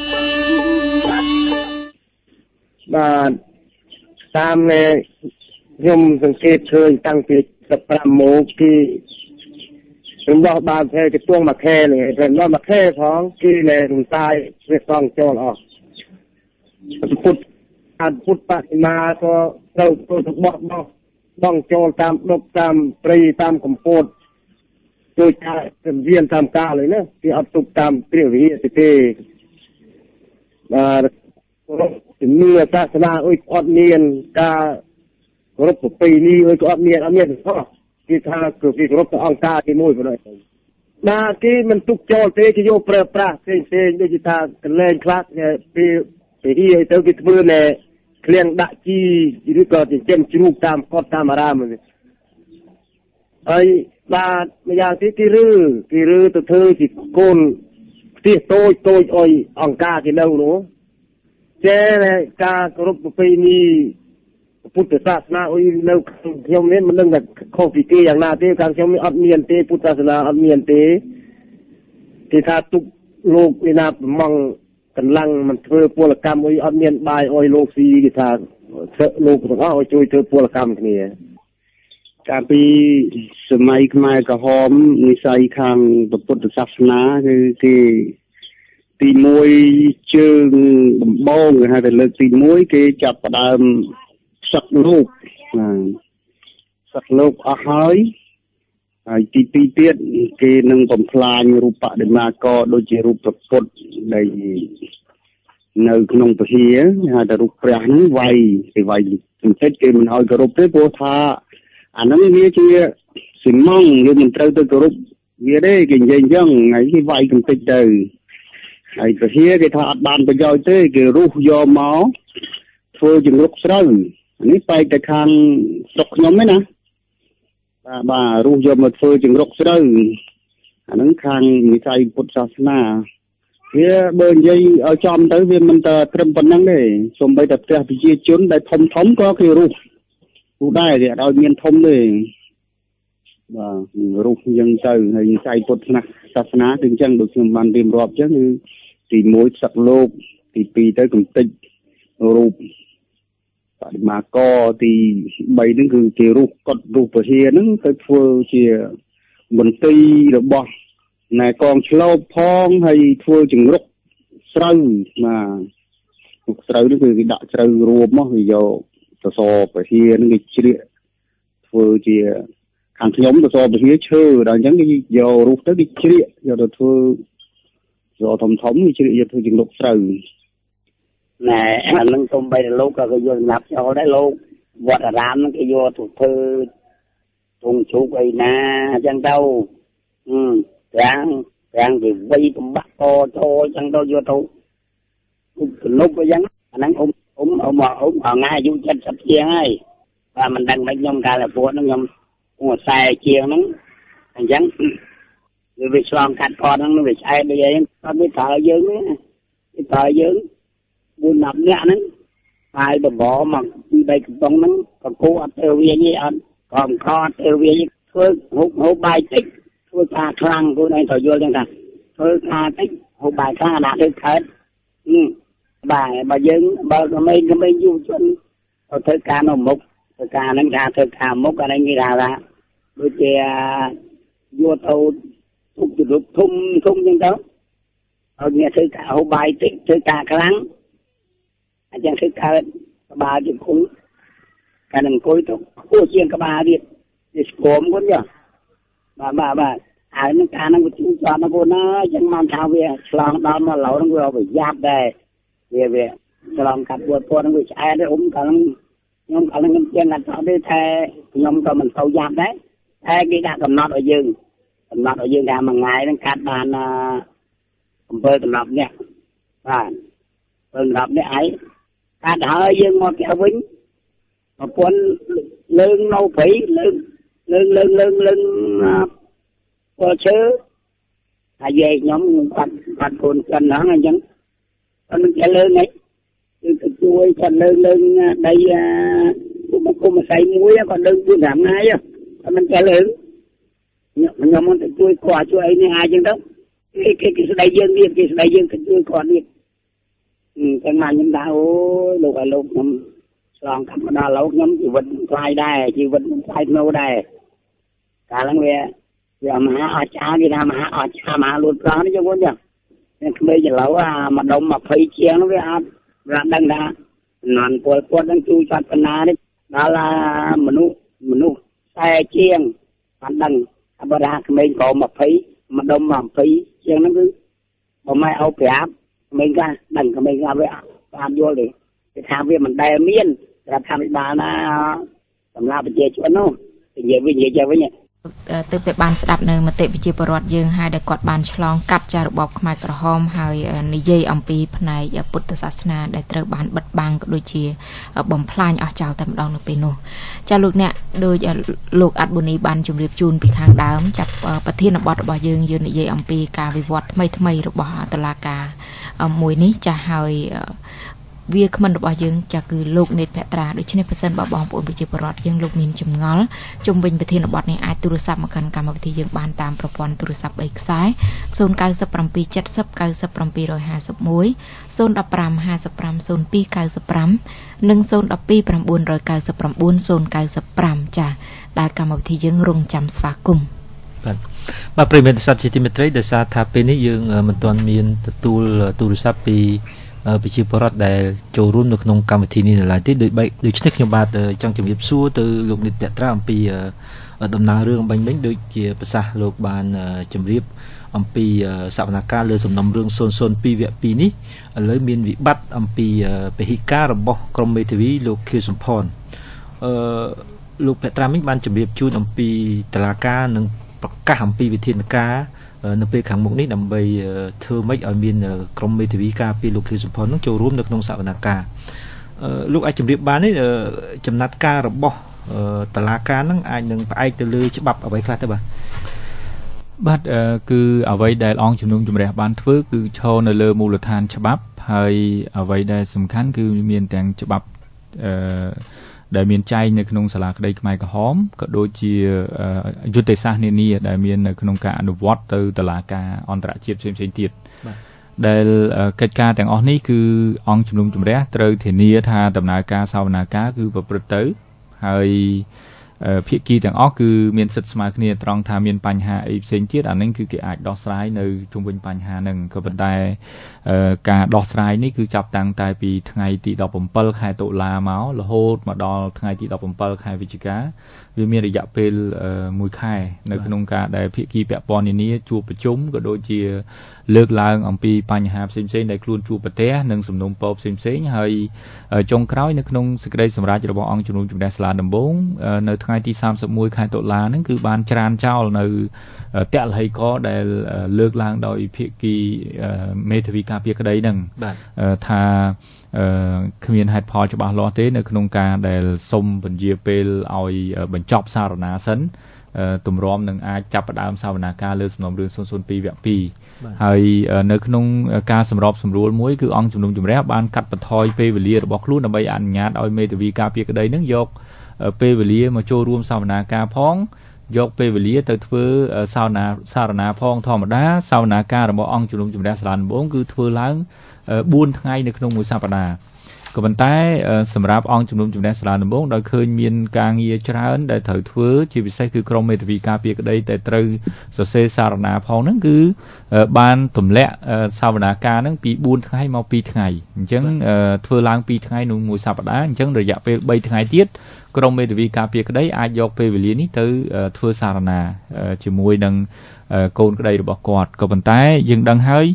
បាទតាមខ្ញុំសង្កេតឃើញតាំងពី15មកគឺរបស់បានផ្ទៃកទួងមួយខែនេះតែដល់មួយខែផងគឺនៅរំសាយវាសងចូលអស់ពុទ្ធបដិមាក៏ត្រូវបងចូលតាមដប់តាមព្រៃតាមកំពតជួយការរៀនតាមការเลยណាគេអត់ទុកតាមព្រះវិហារទេបាទជំនឿសាសនាអុយអត់មានការគោរពប្រពៃណីអុយក៏អត់មានទេគេថាគឺគេគោរពទៅអង្គការទីមួយប៉ុណ្ណឹងបាទគេមិនទុកចោលទេគេយកប្រើប្រាស់ផ្សេងដូចថាកលែងខ្លះពីហីទៅគេធ្វើនៅឃ្លាំងដាក់ជីឬក៏ចិញ្ចឹមជ្រូកតាមកត់តាមអារាមហើយបាទម្យ៉ាងទៀតគេរើទៅធ្វើជាកូនផ្ទះតូចអុយអង្គការគេនៅនោះចេះការគោរពប្រពៃណីពុទ្ធសាសនាអុយនៅខ្ញុំនេះមិនដឹងថាខុសពីគេយ៉ាងណាទេខាងខ្ញុំនេះអត់មានទេពុទ្ធសាសនាអត់មានទេគេថាទុកលោកឯណាប្រម៉ងកម្លាំងមិនធ្វើពលកម្មអុយអត់មានបាយអុយលោកស៊ីគេថាលោកទាំងអស់អុយជួយធ្វើពលកម្មគ្នាកាលពីសម័យខ្មែរក្រហមនិស័យខាងពុទ្ធសាសនាគឺគេទី1ជើងដំបងគេហៅថាលើកទី1គេចាប់ផ្ដើមសឹកលោកសឹកលោកអស់ហើយទី2ទៀតគេនឹងបំផ្លាញរូបបដិមាករដូចជារូបព្រះពុទ្ធដែលនៅក្នុងពហិយហៅថារូបព្រះហ្នឹងវាយបន្តិចគេមិនឲ្យគោរពទេព្រោះថាអាហ្នឹងវាជាសិមងយើងមិនត្រូវទៅគោរពវាទេគេនិយាយអញ្ចឹងហើយគេវាយបន្តិចទៅហើយពហិយគេថាអត់បានប្រយោជន៍ទេគេរុះយកមកធ្វើជារុកស្រូវនេះបែកទៅខាងស្រុកខ្ញុំឯណាបាទរុះយកមកធ្វើជារុកស្រូវអាហ្នឹងខាងវិស័យពុទ្ធសាសនាវាបើនិយាយឲ្យចំទៅវាមិនតែត្រឹមប៉ុណ្្នឹងទេសូម្បីតែផ្ទះប្រជាជនដែលធំក៏គេរុះដែរគេអត់ឲ្យមានធំទេបាទរុះអញ្ចឹងទៅហើយវិស័យពុទ្ធសាសនាគឺអញ្ចឹងដូចខ្ញុំបានរៀបរាប់អញ្ចឹងគឺទី1សឹកលោកទី2ទៅកំតិចរូបបដិមាករទី3ហ្នឹងគឺគេរុះកត់រូបពហិយហ្នឹងទៅធ្វើជាមន្ត្រីរបស់ណែកងឆ្លូបផងហើយធ្វើជំរុកស្រូវបាទស្រូវនេះគឺគេដាក់ស្រូវរួមមកគេយកសសរពហិយហ្នឹងគេជ្រៀកធ្វើជាខាងខ្ញុំសសរពហិយឈើដល់អញ្ចឹងគេយករូបទៅគេជ្រៀកយកទៅធ្វើយកធំគេជ្រៀកយកធ្វើជំរុកស្រូវណែអានឹងទុំបីលោកក៏គេយកសម្រាប់ចោលដែរលោកវត្តអារាមហ្នឹងគេយកទៅធ្វើធុងជ្រូកអីណាអញ្ចឹងទៅប្រាំងគេវៃបំបាក់តចូលអញ្ចឹងទៅយកទៅលោកអញ្ចឹងអាហ្នឹងអ៊ំថ្ងៃអាយុ70ជាងហើយបាទមិនដឹងមិនខ្ញុំកាលតែពួកហ្នឹងខ្ញុំ40ជាងហ្នឹងអញ្ចឹងវាឆ្លងកាត់កតហ្នឹងវាឆ្អែតដូចអីគាត់វាប្រើយើងណាវាប្រើយើង4-10នាក់ហ្នឹងហើយបបមកពី3កំប៉ុងហ្នឹងក៏គោអត់ទៅវាទេអត់ក៏មិនខត់ទៅវាធ្វើហូបបាយតិចធ្វើការខ្លាំងខ្លួនឯងត្រូវយល់ចឹងថាធ្វើការតិចហូបបាយខ្លាំងអាដាក់ទៅកើតបាទបើយើងបើក្មេងយុវជនទៅធ្វើការនៅមុខធ្វើការហ្នឹងថាធ្វើការមុខអានេះគេថាដូចជាយកទៅទុកជំរុកធំចឹងទៅឲ្យអ្នកធ្វើការហូបបាយតិចធ្វើការខ្លាំងអញ្ចឹងគឺកើតក្បាលជាគុំកាលនឹងអង្គុយទៅខ្ពស់ជាងក្បាលទៀតវាស្គមគាត់ចុះបាទហើយនឹងការនឹងវាជួយចត់ណាបងណាអញ្ចឹងមកថាវាឆ្លងដល់មកឡូវនឹងវាប្រយ័ត្នដែរវាឆ្លងកាត់ពួតនឹងវាឆ្អែតទេកាលនឹងខ្ញុំជាងកាត់ទេតែខ្ញុំក៏មិនទៅយ៉ាប់ដែរតែគេដាក់កំណត់ឲ្យយើងថាមួយថ្ងៃនឹងកាត់បាន7 កំណត់នេះបាទรับได้ไอ้การหายังมาแก้วิ่งมาปนเลื่อนเราผีเลื่อนพอเชื่อถ้าเย่nhómปัดคนกันหนังอะไรยังมันจะเลื่อนไงคือช่วยกันเลื่อนđây cô mà xây muối còn đơn buôn làm ngay áมันจะเลื่อนมันจะช่วยขวาช่วยนี่ai chẳng đâu cái đại dương đi cái đại dương cáiช่วยก่อนนี่cái mà nhóm ta ôi lục nhóm sòng thầm đa lục nhóm chỉ vật fly đây chỉ vật fly nâu đây cả lăng về mà ở cha đi ra mà ở cha mà luôn đó nó cho con nhá nên bây giờ lâu mà đông mà phơi chiên nó với ra đằng ra nón quần đang chui chặt phần nào đấy đó là menu xe chiên phần đằng bà ra mình có mà phơi mà đông mà phơi chiên nó cứ bà mai áo bẹp mình ra đằng của mình ra với làm vô đi thì tham với mình đè miên là tham với bà nó làm la bây giờ cho nó thì về với nhỉ từ từ ban sẽ đạp nơi mà tệ bị chia bờ dương hai đại quạt ban chlong cắt ra bọc mai cỏ hom hai nị dây âm pi này bút từ sasna đại từ ban bật bang đôi chia bầm phai ở chào tầm đòn được pinu cha lục nè đôi lục ắt bùn ban chùm điệp chun bị thang đá chặt bát thiên bọt bò dương nị dây âm pi cà vì vọt thay bò tờ la cà mùi ní cha hai việc mình được bao nhiêu chắc cứ lục nét vẽ tra đối với phần bảo bóng bộ bị chịu bật dương lục mình chùm ngó trung bình về thiên là bọt này ai tu sắp mà cần cầm vào thì dương bàn tam propon tu sắp bảy sái zone cao sắp pram pi chất sắp cao sắp pram pi rồi hà sắp muối zone đập pram hà sắp pram zone pi cao sắp pram nâng zone đập pi pram buôn rồi cao sắp pram buôn zone cao sắp pram chả đại cầm vào thì dương rung chăm sva cùng màประเด็นสับจิตมิตรได้สาธาเป็นนี่ยังมันตอนมีนตูสับปีไปชิบรอดได้โจรุ่มในขนมกรรมทีนี้หลายที่โดยชนิดขยมบาดจังจำยิบสู้ตัวลูกนิดเปียตราอัมปีดำนาเรื่องบังเบงโดยเกี่ยวภาษาโลกบานจำเรียบอัมปีสาวนาการเรือสมนำเรื่องโซนปีเวียปีนี้เลยมีนวิบัติอัมปีไปฮิการะบอกกรมเมทีวีโลกคิวสมพรลูกเปียตรามิบานจำเรียบจูนอัมปีตลาการหนึ่งประกาศอัมปีวิเทียนกาในปีขังมุกนี้นำไปเธอไม่เอามีนกรมเมทีวีกาปีลูกคือสมพรต้องโจร่วมในขนมสาวนาการลูกไอจำเรียบบานนี่จำนัดการะบอกตลาการนั่งไอหนึ่งไปไอตะลือฉบับเอาไว้คลาดใช่ปะบัดคือเอาไว้ได้ลองจุ่มนุ่งจุ่มแร่บานฟื้นคือโชว์ในเรือมูลฐานฉบับให้เอาไว้ได้สำคัญคือมีแต่งฉบับได้มีใจในขนมสลากได้ไม่กระหอมก็โดยจียุติศาสตร์นี่ได้มีในขนมการอนุวัตtừตลาดการอันตรายเสียงติดได้กิจการแต่งออกนี้คือองจุ่มนุ่งจุ่มแร่เตยเทนีธาตำนาการสาวนาการคือประพฤติเตยให้เพียกีแต่งออกคือมีนศึกษาเนี่ยตรองทามีนปัญหาไอ้เสียงติดอันนั้นคือเกี่ยดอกสายในจุ่มเป็นปัญหาหนึ่งก็เป็นได้การดอกสายนี่คือจับตังตายปีไงตีดอกผมเปิลไข่ตุลาเมาส์ละโหดมาดอไงตีดอกผมเปิลไข่วิจิกาวิมีระยะเป็นมวยไข่ในขนมการได้เพียกีแปะปอนนี้จูบประจุมก็โดยเจียเลิกลางอัมปีปัญหาเสียงในครูนจูบประเทศหนึ่งสมนุมปอบเสียงให้จงคล้อยในขนมสกัดสำราญระบบองจุ่มจุ่มแดสลาดำบงในไงที่30 มวยไข่ตุลานั่นคือบานจานเจ้าในเตะไหก็ได้เลิกลางโดยเพียกีเมทวีกาเพียกได้หนึ่งถ้าขมิ้นหัดพอจะบาลอเต้ในขนมการได้ส้มเป็นเยียเปลเอาบรรจบสารนาสันตุ่มร้อมหนึ่งอาจับประดามสาวนาการเลือดสมองเรื่องส่วนปีแบบปีให้ในขนมการสำรอบสำรวจมวยคือองจุ่มจุ่มแร่บานกัดปะทอยเปเวลีระบอกคลุ้นใบอันงานเอาเมทวีกาเพียกได้นึ่งยกเปเวลีมาโจรวมสาวนาการพ้องยกเปเวลีแต่เพื่อสาวนาสารนาพ้องทอมดาสาวนาการระบอกองจุ่มจุ่มแร่สลันบ้งคือเพื่อล้างบุญไงในขนมมือซาปนาก็บรรทัดสำหรับองจุ่มจุ่มแดนสลาดบ้งโดยเคยมีการเยียชราอันได้ถือถือชีวิตใช้คือกรมเมทวีกาเปียกได้แต่ตรึสเสสารนาพองนั่นคือบ้านตุ่มเละสาวนาการนั่นปีบุญไงมาปีไงจังเพื่อล้างปีไงนุ่งมือซาปนาจังระยะไปใบไงเตี้ยกรมเมทวีกาเปียกได้อาจยกไปเวลีนี้ถือเพื่อสารนาจมวยดังโกนก็ได้ระบบกอดก็บรรทัดยังดังให้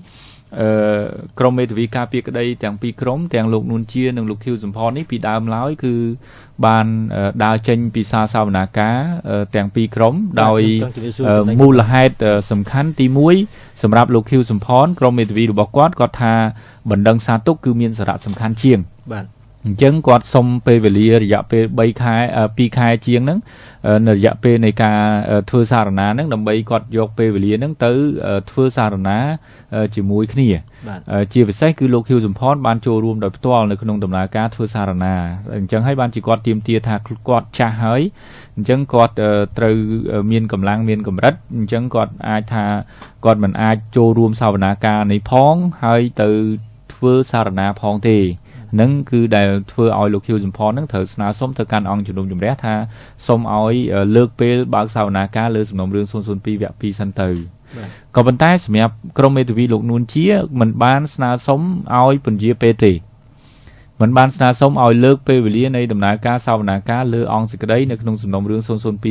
ក្រមមេធាវីការពារក្តីទាំងពីរក្រុមទាំងលោកនួនជានិងលោកខៀវសំផននេះពីដើមឡើយគឺបានដើរចេញពីសារសវនាការទាំងពីរក្រុមដោយមូលហេតុសំខាន់ទី1សម្រាប់លោកខៀវសំផនក្រមមេធាវីរបស់គាត់គាត់ថាបណ្ដឹងសារទុកគឺមានសារៈសំខាន់ជាងបាទអញ្ចឹងគាត់សុំពេលវេលារយៈពេល3ខែ2ខែជាងហ្នឹងនៅរយៈពេលនៃការធ្វើសារណាហ្នឹងដើម្បីគាត់យកពេលវេលាហ្នឹងទៅធ្វើសារណាជាមួយគ្នាជាពិសេសគឺលោកខៀវសំផនបានចូលរួមដោយផ្ទាល់នៅក្នុងដំណើរការធ្វើសារណាអញ្ចឹងហើយបានជាគាត់ទាមទារថាគាត់ចាស់ហើយអញ្ចឹងគាត់ត្រូវមានកម្លាំងមានកម្រិតអញ្ចឹងគាត់អាចថាគាត់មិនអាចចូលរួមសវនាការនេះផងហើយទៅធ្វើសារណាផងទេនឹងគឺដែលធ្វើឲ្យលោកខៀវសំផននឹងត្រូវស្នើសុំទៅកាន់អង្គជំនុំជម្រះថាសូមឲ្យលើកពេលបើកសវនាការលើសំណុំរឿង002វគ្គ2សិនទៅក៏ប៉ុន្តែសម្រាប់ក្រុមមេធាវីលោកនួនជាមិនបានស្នើសុំឲ្យពន្យាពេលទេមិនបានស្នើសុំឲ្យលើកពេលវេលានៃដំណើរការសវនាការលើអង្គសេចក្តីនៅក្នុងសំណុំរឿង002វគ្គ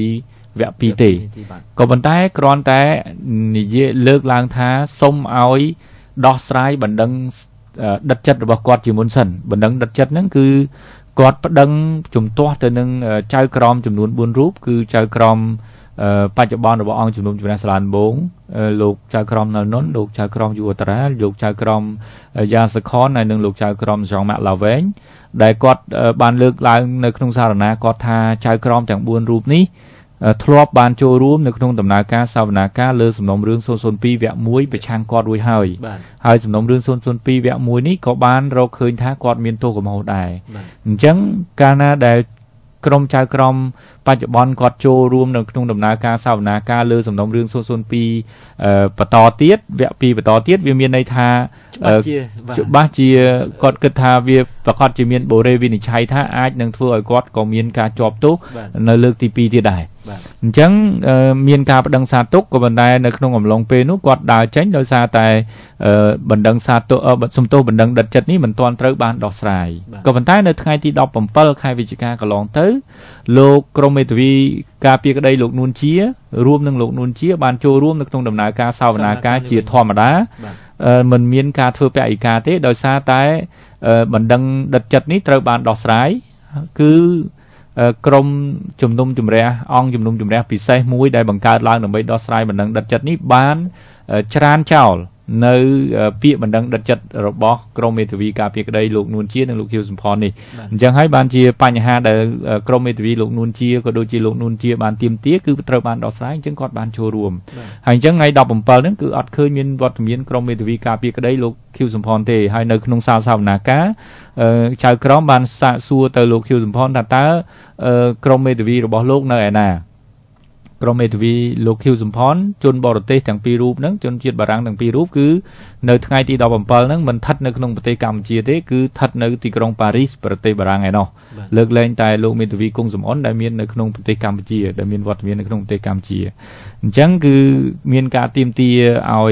2ទេក៏ប៉ុន្តែគ្រាន់តែនិយាយលើកឡើងថាសូមឲ្យដោះស្រាយបណ្ដឹងដិតចិត្តរបស់គាត់ជាមុនសិនបណ្ដឹងដិតចិត្តហ្នឹងគឺគាត់ប្តឹងជំទាស់ទៅនឹងចៅក្រមចំនួន4រូបគឺចៅក្រមបច្ចុប្បន្នរបស់អង្គជំនុំជម្រះសាលាដំបងលោកចៅក្រមណុលនុនលោកចៅក្រមយូអត្រាលោកចៅក្រមយ៉ាសខនហើយនិងលោកចៅក្រមយ៉ងម៉ាក់ឡាវែងដែលគាត់បានលើកឡើងនៅក្នុងសារណាគាត់ថាចៅក្រមទាំង4រូបនេះធ្លាប់បានចូលរួមនៅក្នុងដំណើរការសវនាការលើសំណុំរឿង002វគ្គ1ប្រឆាំងគាត់រួចហើយសំណុំរឿង002វគ្គ1នេះក៏បានរកឃើញថាគាត់មានទោសកំហុសដែរអញ្ចឹងកាលណាដែលក្រុមចៅក្រមបច្ចុប្បន្នគាត់ចូលរួមនៅក្នុងដំណើរការសវនាការលើសំណុំរឿង002បន្តទៀតវគ្គ2បន្តទៀតវាមានន័យថាច្បាស់ជាគាត់គិតថាវាប្រកាសជាមានបូរេវិនិច្ឆ័យថាអាចនឹងធ្វើឲ្យគាត់ក៏មានការជាប់ទោសនៅលើកទី2ទៀតដែរអញ្ចឹងមានការប្តឹងសារទុកក៏ប៉ុន្តែនៅក្នុងអំឡុងពេលនោះគាត់ដើរចេញដោយសារតែបណ្ដឹងសារទុកសំទោសបណ្ដឹងដិតចិត្តនេះមិនទាន់ត្រូវបានដោះស្រាយក៏ប៉ុន្តែនៅថ្ងៃទី17ខែវិច្ឆិកាកន្លងទៅលោកក្រមមេធាវីការពារក្តីលោកនួនជារួមនឹងលោកនួនជាបានចូលរួមនៅក្នុងដំណើរការសវនាការជាធម្មតាមិនមានការធ្វើពហិការទេដោយសារតែបណ្ដឹងដិតចិត្តនេះត្រូវបានដោះស្រាយគឺក្រមជំនុំជម្រះអង្គជំនុំជម្រះពិសេសមួយដែលបង្កើតឡើងដើម្បីដោះស្រាយបណ្ដឹងដិតចិត្តនេះបានច្រានចោលនៅពាក្យបណ្ដឹងដិតចិត្តរបស់ក្រមមេធាវីការពារក្តីលោកនួនជានិងលោកខៀវសំផននេះអញ្ចឹងហើយបានជាបញ្ហាដែលក្រមមេធាវីលោកនួនជាក៏ដូចជាលោកនួនជាបានទាមទារគឺត្រូវបានដោះស្រាយអញ្ចឹងគាត់បានចូលរួមហើយអញ្ចឹងថ្ងៃ17ហ្នឹងគឺអត់ឃើញមានវត្តមានក្រមមេធាវីការពារក្តីលោកខៀវសំផនទេហើយនៅក្នុងសាលសវនាការចៅក្រមបានសាកសួរទៅលោកខៀវសំផនថាតើក្រមមេធាវីរបស់លោកនៅឯណាក្រមមេធាវីលោកខៀវសំផនជនបរទេសទាំងពីររូបហ្នឹងជនជាតិបារាំងទាំងពីររូបគឺនៅថ្ងៃទី17ហ្នឹងមិនស្ថិតនៅក្នុងប្រទេសកម្ពុជាទេគឺស្ថិតនៅទីក្រុងប៉ារីសប្រទេសបារាំងឯណោះលើកលែងតែលោកមេធាវីគង់សំអនដែលមាននៅក្នុងប្រទេសកម្ពុជាដែលមានវត្តមាននៅក្នុងប្រទេសកម្ពុជាអញ្ចឹងគឺមានការទាមទារឲ្យ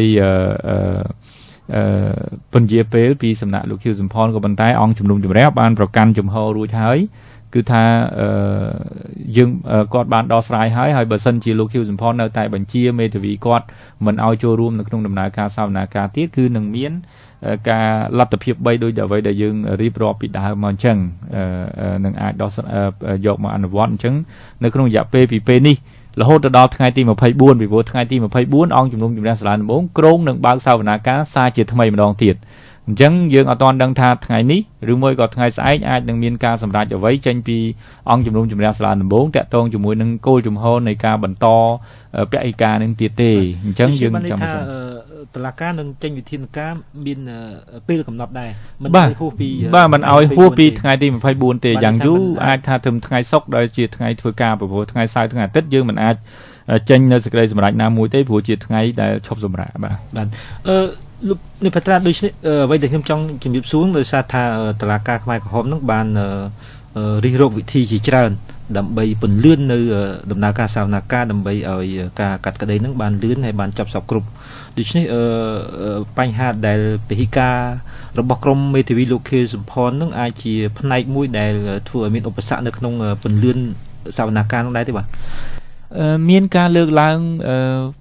ពន្យាពេលពីសំណាក់លោកខៀវសំផនក៏ប៉ុន្តែអង្គជំនុំជម្រះបានប្រកាន់ជំហររួចហើយគឺថាយើងគាត់បានដោះស្រាយហើយបើសិនជាលោកខៀវសំផននៅតែបញ្ជាមេធាវីគាត់មិនឲ្យចូលរួមនៅក្នុងដំណើរការសវនាការទៀតគឺនឹងមានការលទ្ធភាព3ដូចអ្វីដែលយើងរៀបរាប់ពីដើមមកអញ្ចឹងនឹងអាចដោះយកមកអនុវត្តអញ្ចឹងនៅក្នុងរយៈពេលពីពេលនេះរហូតទៅដល់ថ្ងៃទី24ពីព្រោះថ្ងៃទី24អង្គជំនុំជម្រះសាលាដំបងក្រុងនឹងបើកសវនាការសារជាថ្មីម្ដងទៀតអញ្ចឹងយើងអត់ទាន់ដឹងថាថ្ងៃនេះឬមួយក៏ថ្ងៃស្អែកអាចនឹងមានការសម្រេចអ្វីចេញពីអង្គជំនុំជម្រះសាលាដំបងតាក់ទងជាមួយនឹងគោលជំហរនៃការបន្តពហិការនឹងទៀតទេអញ្ចឹងយើងចាំមើលតុលាការនឹងចេញវិធានការមានពេលកំណត់ដែរមិនឲ្យហួសពីមិនឲ្យហួសពីថ្ងៃទី24ទេយ៉ាងយូរអាចថាត្រឹមថ្ងៃសុក្រដែលជាថ្ងៃធ្វើការព្រោះថ្ងៃសៅរ៍ថ្ងៃអាទិត្យយើងមិនអាចចេញនៅសេចក្តីសម្រេចណាមួយទេព្រោះជាថ្ងៃដែលឈប់សម្រាកបាទលោកនេះបត្រាដូចនេះអ្វីដែលខ្ញុំចង់ជំរាបសួរដោយសារថាតុលាការខ្មែរក្រហមនឹងបានរិះរកវិធីជាច្រើនដើម្បីពន្លឿននៅដំណើរការសវនាការដើម្បីឲ្យការកាត់ក្តីនឹងបានលឿនហើយបានចាប់សពគ្រប់ដូច្នេះបញ្ហាដែលពហិការរបស់ក្រមមេធាវីលោកខៀវសំផននឹងអាចជាផ្នែកមួយដែលធ្វើឲ្យមានឧបសគ្គនៅក្នុងពន្លឿនសវនាការនោះដែរទេបាទមានការលើកឡើង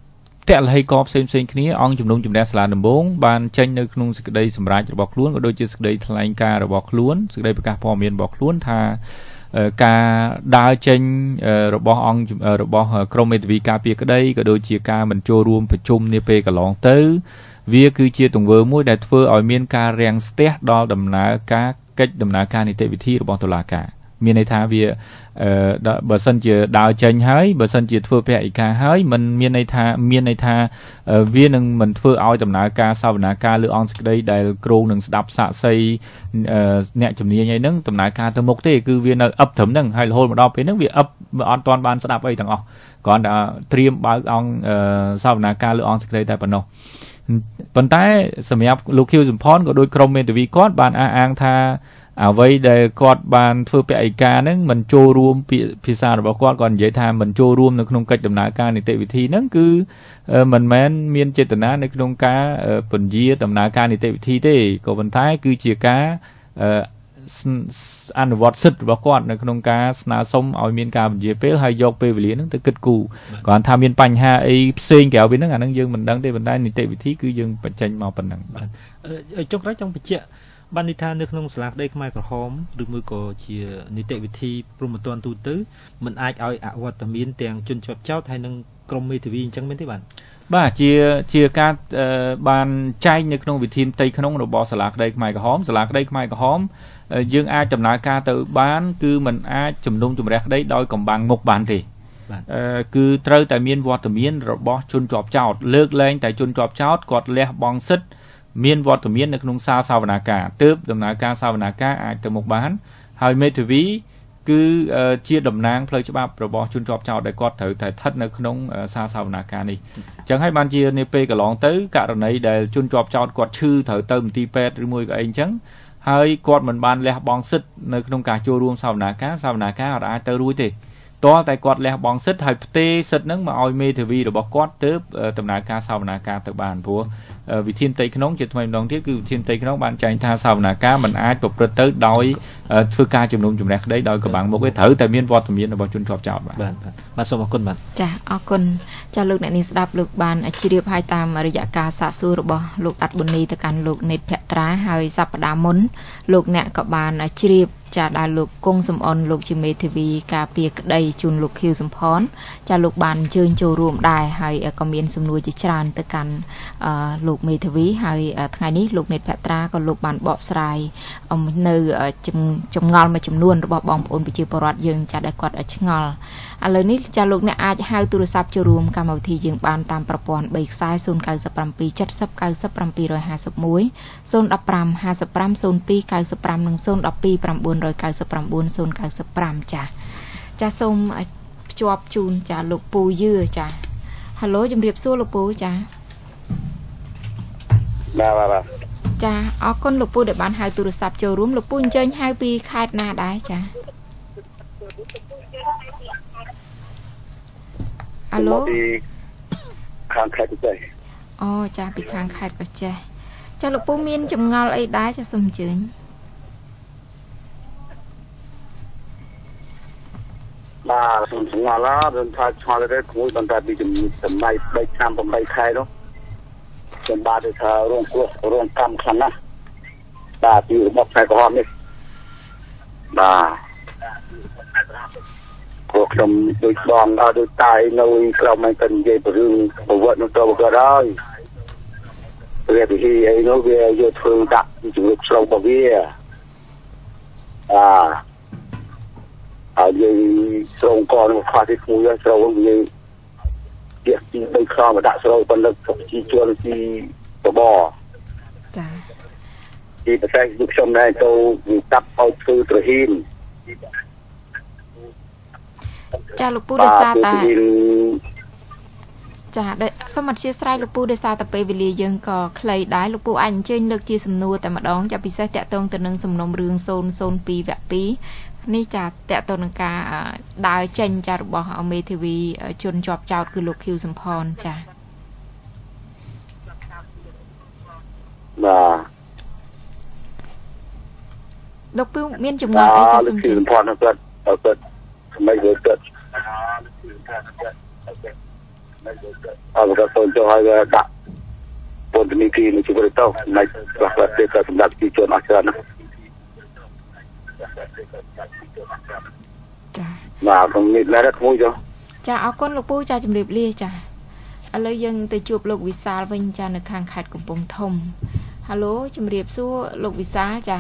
តែលហីកបផ្សេងគ្នាអង្គជំនុំជម្រះសាលាដំបងបានចេញនៅក្នុងសេចក្តីសម្រេចរបស់ខ្លួនក៏ដូចជាសេចក្តីថ្លែងការណ៍របស់ខ្លួនសេចក្តីប្រកាសព័ត៌មានរបស់ខ្លួនថាការដើរចេញរបស់អង្គរបស់ក្រមមេធាវីការពារក្តីក៏ដូចជាការមិនចូលរួមប្រជុំនាពេលកន្លងទៅវាគឺជាទង្វើមួយដែលធ្វើឲ្យមានការរាំងស្ទះដល់ដំណើរការកិច្ចដំណើរការនីតិវិធីរបស់តុលាការមានន័យថាវាបើសិនជាដើរចេញហើយបើសិនជាធ្វើពហិការហើយมันមានន័យថាវានឹងមិនធ្វើឲ្យដំណើរការសវនាការលើអង្គសេចក្តីដែលគ្រោងនឹងស្ដាប់សាកសីអ្នកជំនាញអីហ្នឹងដំណើរការទៅមុខទេគឺវានៅអឹបត្រឹមហ្នឹងហើយរហូតមកដល់ពេលហ្នឹងវាអឹបអត់ទាន់បានស្ដាប់អីទាំងអស់គ្រាន់តែត្រៀមបើកអង្គសវនាការលើអង្គសេចក្តីតែប៉ុណ្ណោះប៉ុន្តែសម្រាប់លោកខៀវសំផនក៏ដូចក្រុមមេធាវីគាត់បានអះអាងថាអ្វីដែលគាត់បានធ្វើពហិការហ្នឹងមិនចូលរួមភាសារបស់គាត់និយាយថាមិនចូលរួមនៅក្នុងកិច្ចដំណើរការនីតិវិធីហ្នឹងគឺមិនមែនមានចេតនានៅក្នុងការពន្យាដំណើរការនីតិវិធីទេក៏ប៉ុន្តែគឺជាការអនុវត្តសិទ្ធិរបស់គាត់នៅក្នុងការស្នើសុំឲ្យមានការពន្យាពេលហើយយកពេលវេលាហ្នឹងទៅគិតគូរគ្រាន់ថាមានបញ្ហាអីផ្សេងក្រៅពីហ្នឹងអាហ្នឹងយើងមិនដឹងទេប៉ុន្តែនីតិវិធីគឺយើងបញ្ចេញមកប៉ុណ្ណឹងបាទចុងក្រោយចង់បញ្ជាក់បានន័យថានៅក្នុងសាលាក្តីខ្មែរក្រហមឬមួយក៏ជានីតិវិធីព្រហ្មទណ្ឌទូទៅមិនអាចឲ្យអវត្តមានទាំងជនជាប់ចោទហើយនឹងក្រុមមេធាវីអញ្ចឹងមែនទេបាទជាការបានចែងនៅក្នុងវិធានផ្ទៃក្នុងរបស់សាលាក្តីខ្មែរក្រហមសាលាក្តីខ្មែរក្រហមយើងអាចដំណើរការទៅបានគឺមិនអាចជំនុំជម្រះក្តីដោយកំបាំងមុខបានទេគឺត្រូវតែមានវត្តមានរបស់ជនជាប់ចោទលើកលែងតែជនជាប់ចោទគាត់លះបង់សិទ្ធិមានវត្តមាននៅក្នុងសាលសវនាការទើបដំណើរការសវនាការអាចទៅមុខបានហើយមេធាវីគឺជាតំណាងផ្លូវច្បាប់របស់ជនជាប់ចោទដែលគាត់ត្រូវតែស្ថិតនៅក្នុងសាលសវនាការនេះអញ្ចឹងហើយបានជានាពេលកន្លងទៅករណីដែលជនជាប់ចោទគាត់ឈឺត្រូវទៅមន្ទីរពេទ្យឬមួយក៏អីអញ្ចឹងហើយគាត់មិនបានលះបង់សិទ្ធិនៅក្នុងការចូលរួមសវនាការអត់អាចទៅរួចទេតើតែគាត់លះបង់សិទ្ធិហើយផ្ទេរសិទ្ធិហ្នឹងមកឲ្យមេធាវីរបស់គាត់ទើបដំណើរការសវនាការទៅបានព្រោះវិធានផ្ទៃក្នុងជាថ្មីម្ដងទៀតគឺវិធានផ្ទៃក្នុងបានចែងថាសវនាការមិនអាចប្រព្រឹត្តទៅដោយធ្វើការជំនុំជម្រះក្តីដោយកំបាំងមុខទេត្រូវតែមានវត្តមានរបស់ជនជាប់ចោទបាទសូមអរគុណបាទចាអរគុណចាលោកអ្នកនាងស្ដាប់លោកបានជ្រាបហើយតាមរយៈការសាកសួររបស់លោកអាត់ប៊ុននីទៅកាន់លោកណេតភក្ត្រាហើយសប្តាហ៍មុនលោកអ្នកក៏បានជ្រាបចាដែលលោកគង់សំអនលោកជាមេធាវីការពារក្តីជូនលោកខៀវសំផនចាលោកបានអញ្ជើញចូលរួមដែរហើយក៏មានសំណួរជាច្រើនទៅកាន់លោកមេធាវីហើយថ្ងៃនេះលោកណេតភក្ត្រាក៏លោកបានបកស្រាយនៅចម្ងល់មួយចំនួនរបស់បងប្អូនប្រជាពលរដ្ឋយើងចាដែលគាត់ឆ្ងល់ឥឡូវនេះចាលោកអ្នកអាចហៅទូរស័ព្ទចូលរួមកម្មវិធីយើងបានតាមប្រព័ន្ធ3ខ្សែ097 70 90 751 015 55 02 95និង012 999 095ចាសូមភ្ជាប់ជូនចាលោកពូយឺចាហៅជំរាបសួរលោកពូចាបាទចាអរគុណលោកពូដែលបានហៅទូរស័ព្ទចូលរួមលោកពូអញ្ជើញហៅពីខេត្តណាដែរចាអាឡូពីខាងខេត្តបរចេះអូចាពីខាងខេត្តបរចេះចាលោកពូមានចម្ងល់អីដែរចាសូមអញ្ជើញបាទសូមចម្ងល់រឿងថាឆ្ងល់ទេគួរបន្តពីសម័យ3ឆ្នាំ8ខែនោះខ្ញុំបាទទៅថារងកម្មខ្លាំងណាស់បាទពីរបស់ផ្នែកក្រហមនេះបាទពួកខ្ញុំដូចបងដូចតាយនៅក្រៅមិនទៅនិយាយពីរឿងប្រវត្តិនោះទៅក៏ហើយវាពីអីនោះវាយកធ្វើដាក់ជំនួសឆ្លងរបស់វាហើយយើងស្រងកនឹងខ្វះទីមួយស្រងយើងជាទី3ខ្លោមកដាក់ស្រោប៉ុណ្ណឹងជីជួនទីបបចាទីប្រទេសខ្ញុំដែរទៅតាប់ឲ្យធ្វើត្រហ៊ីនចាលោកពូដោយសារតែចាសូមអធិស្ឋានលោកពូដោយសារតែពេលវេលាយើងក៏ខ្លីដែរលោកពូអាចអញ្ជើញលើកជាសំណួរតែម្ដងចាពិសេសតាក់ទងទៅនឹងសំណុំរឿង002វគ្គ2នេះចាតាក់ទងនឹងការដើរចេញចារបស់មេធាវីជនជាប់ចោទគឺលោកខៀវសំផនចាបាទលោកពូមានចម្ងល់អីចាសំខាន់សំខាន់គាត់សម្រាប់គាត់ប្រកាសចូលឲ្យដាក់ពន្ធនាគារនៅជិះទៅណៃខ្លះទេក៏សម្រាប់ប្រជាជនអស់ច្រើនណាស់ចាបាទខ្ញុំនេះណែក្មួយចុះចាអរគុណលោកពូចាជំរាបលាចាឥឡូវយើងទៅជួបលោកវិសាលវិញចានៅខាងខេត្តកំពង់ធំហាឡូជំរាបសួរលោកវិសាលចា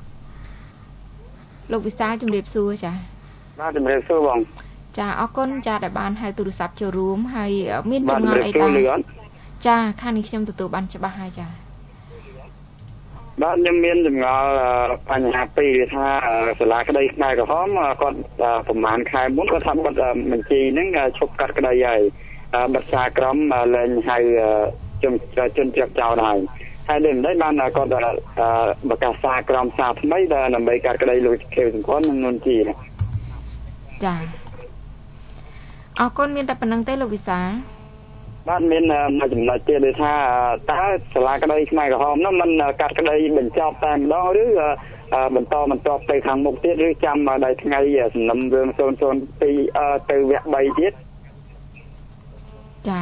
លោកវិសាលជំរាបសួរចាបាទជំរាបសួរបងចាអរគុណចាដែលបានហៅទូរស័ព្ទចូលរួមហើយមានចម្ងល់អីដែរចាខាងនេះខ្ញុំទទួលបានច្បាស់ហើយចាបាទខ្ញុំមានចម្ងល់បញ្ហាពីរថាសាលាក្តីខ្មែរក្រហមគាត់ប្រហែលខែមុនគាត់ថាបិទបញ្ជីហ្នឹងឈប់កាត់ក្តីហើយបិទសារក្រមលែងហៅជនជាប់ចោលហើយហើយដូចមិនបានគាត់បកាសសារក្រមសារថ្មីដើម្បីកាត់ក្តីលោកខេវសំផននិងនួនជីណាចាអរគុណមានតែប៉ុណ្្នឹងទេលោកវិសាលបាទមានមួយចំណុចទៀតដូចថាតើសាលាក្តីខ្មែរក្រហមនោះมันកាត់ក្តីបញ្ចប់តែម្ដងឬបន្តទៅខាងមុខទៀតឬចាំដល់ថ្ងៃសំណុំរឿង002ទៅវគ្គ3ទៀតចា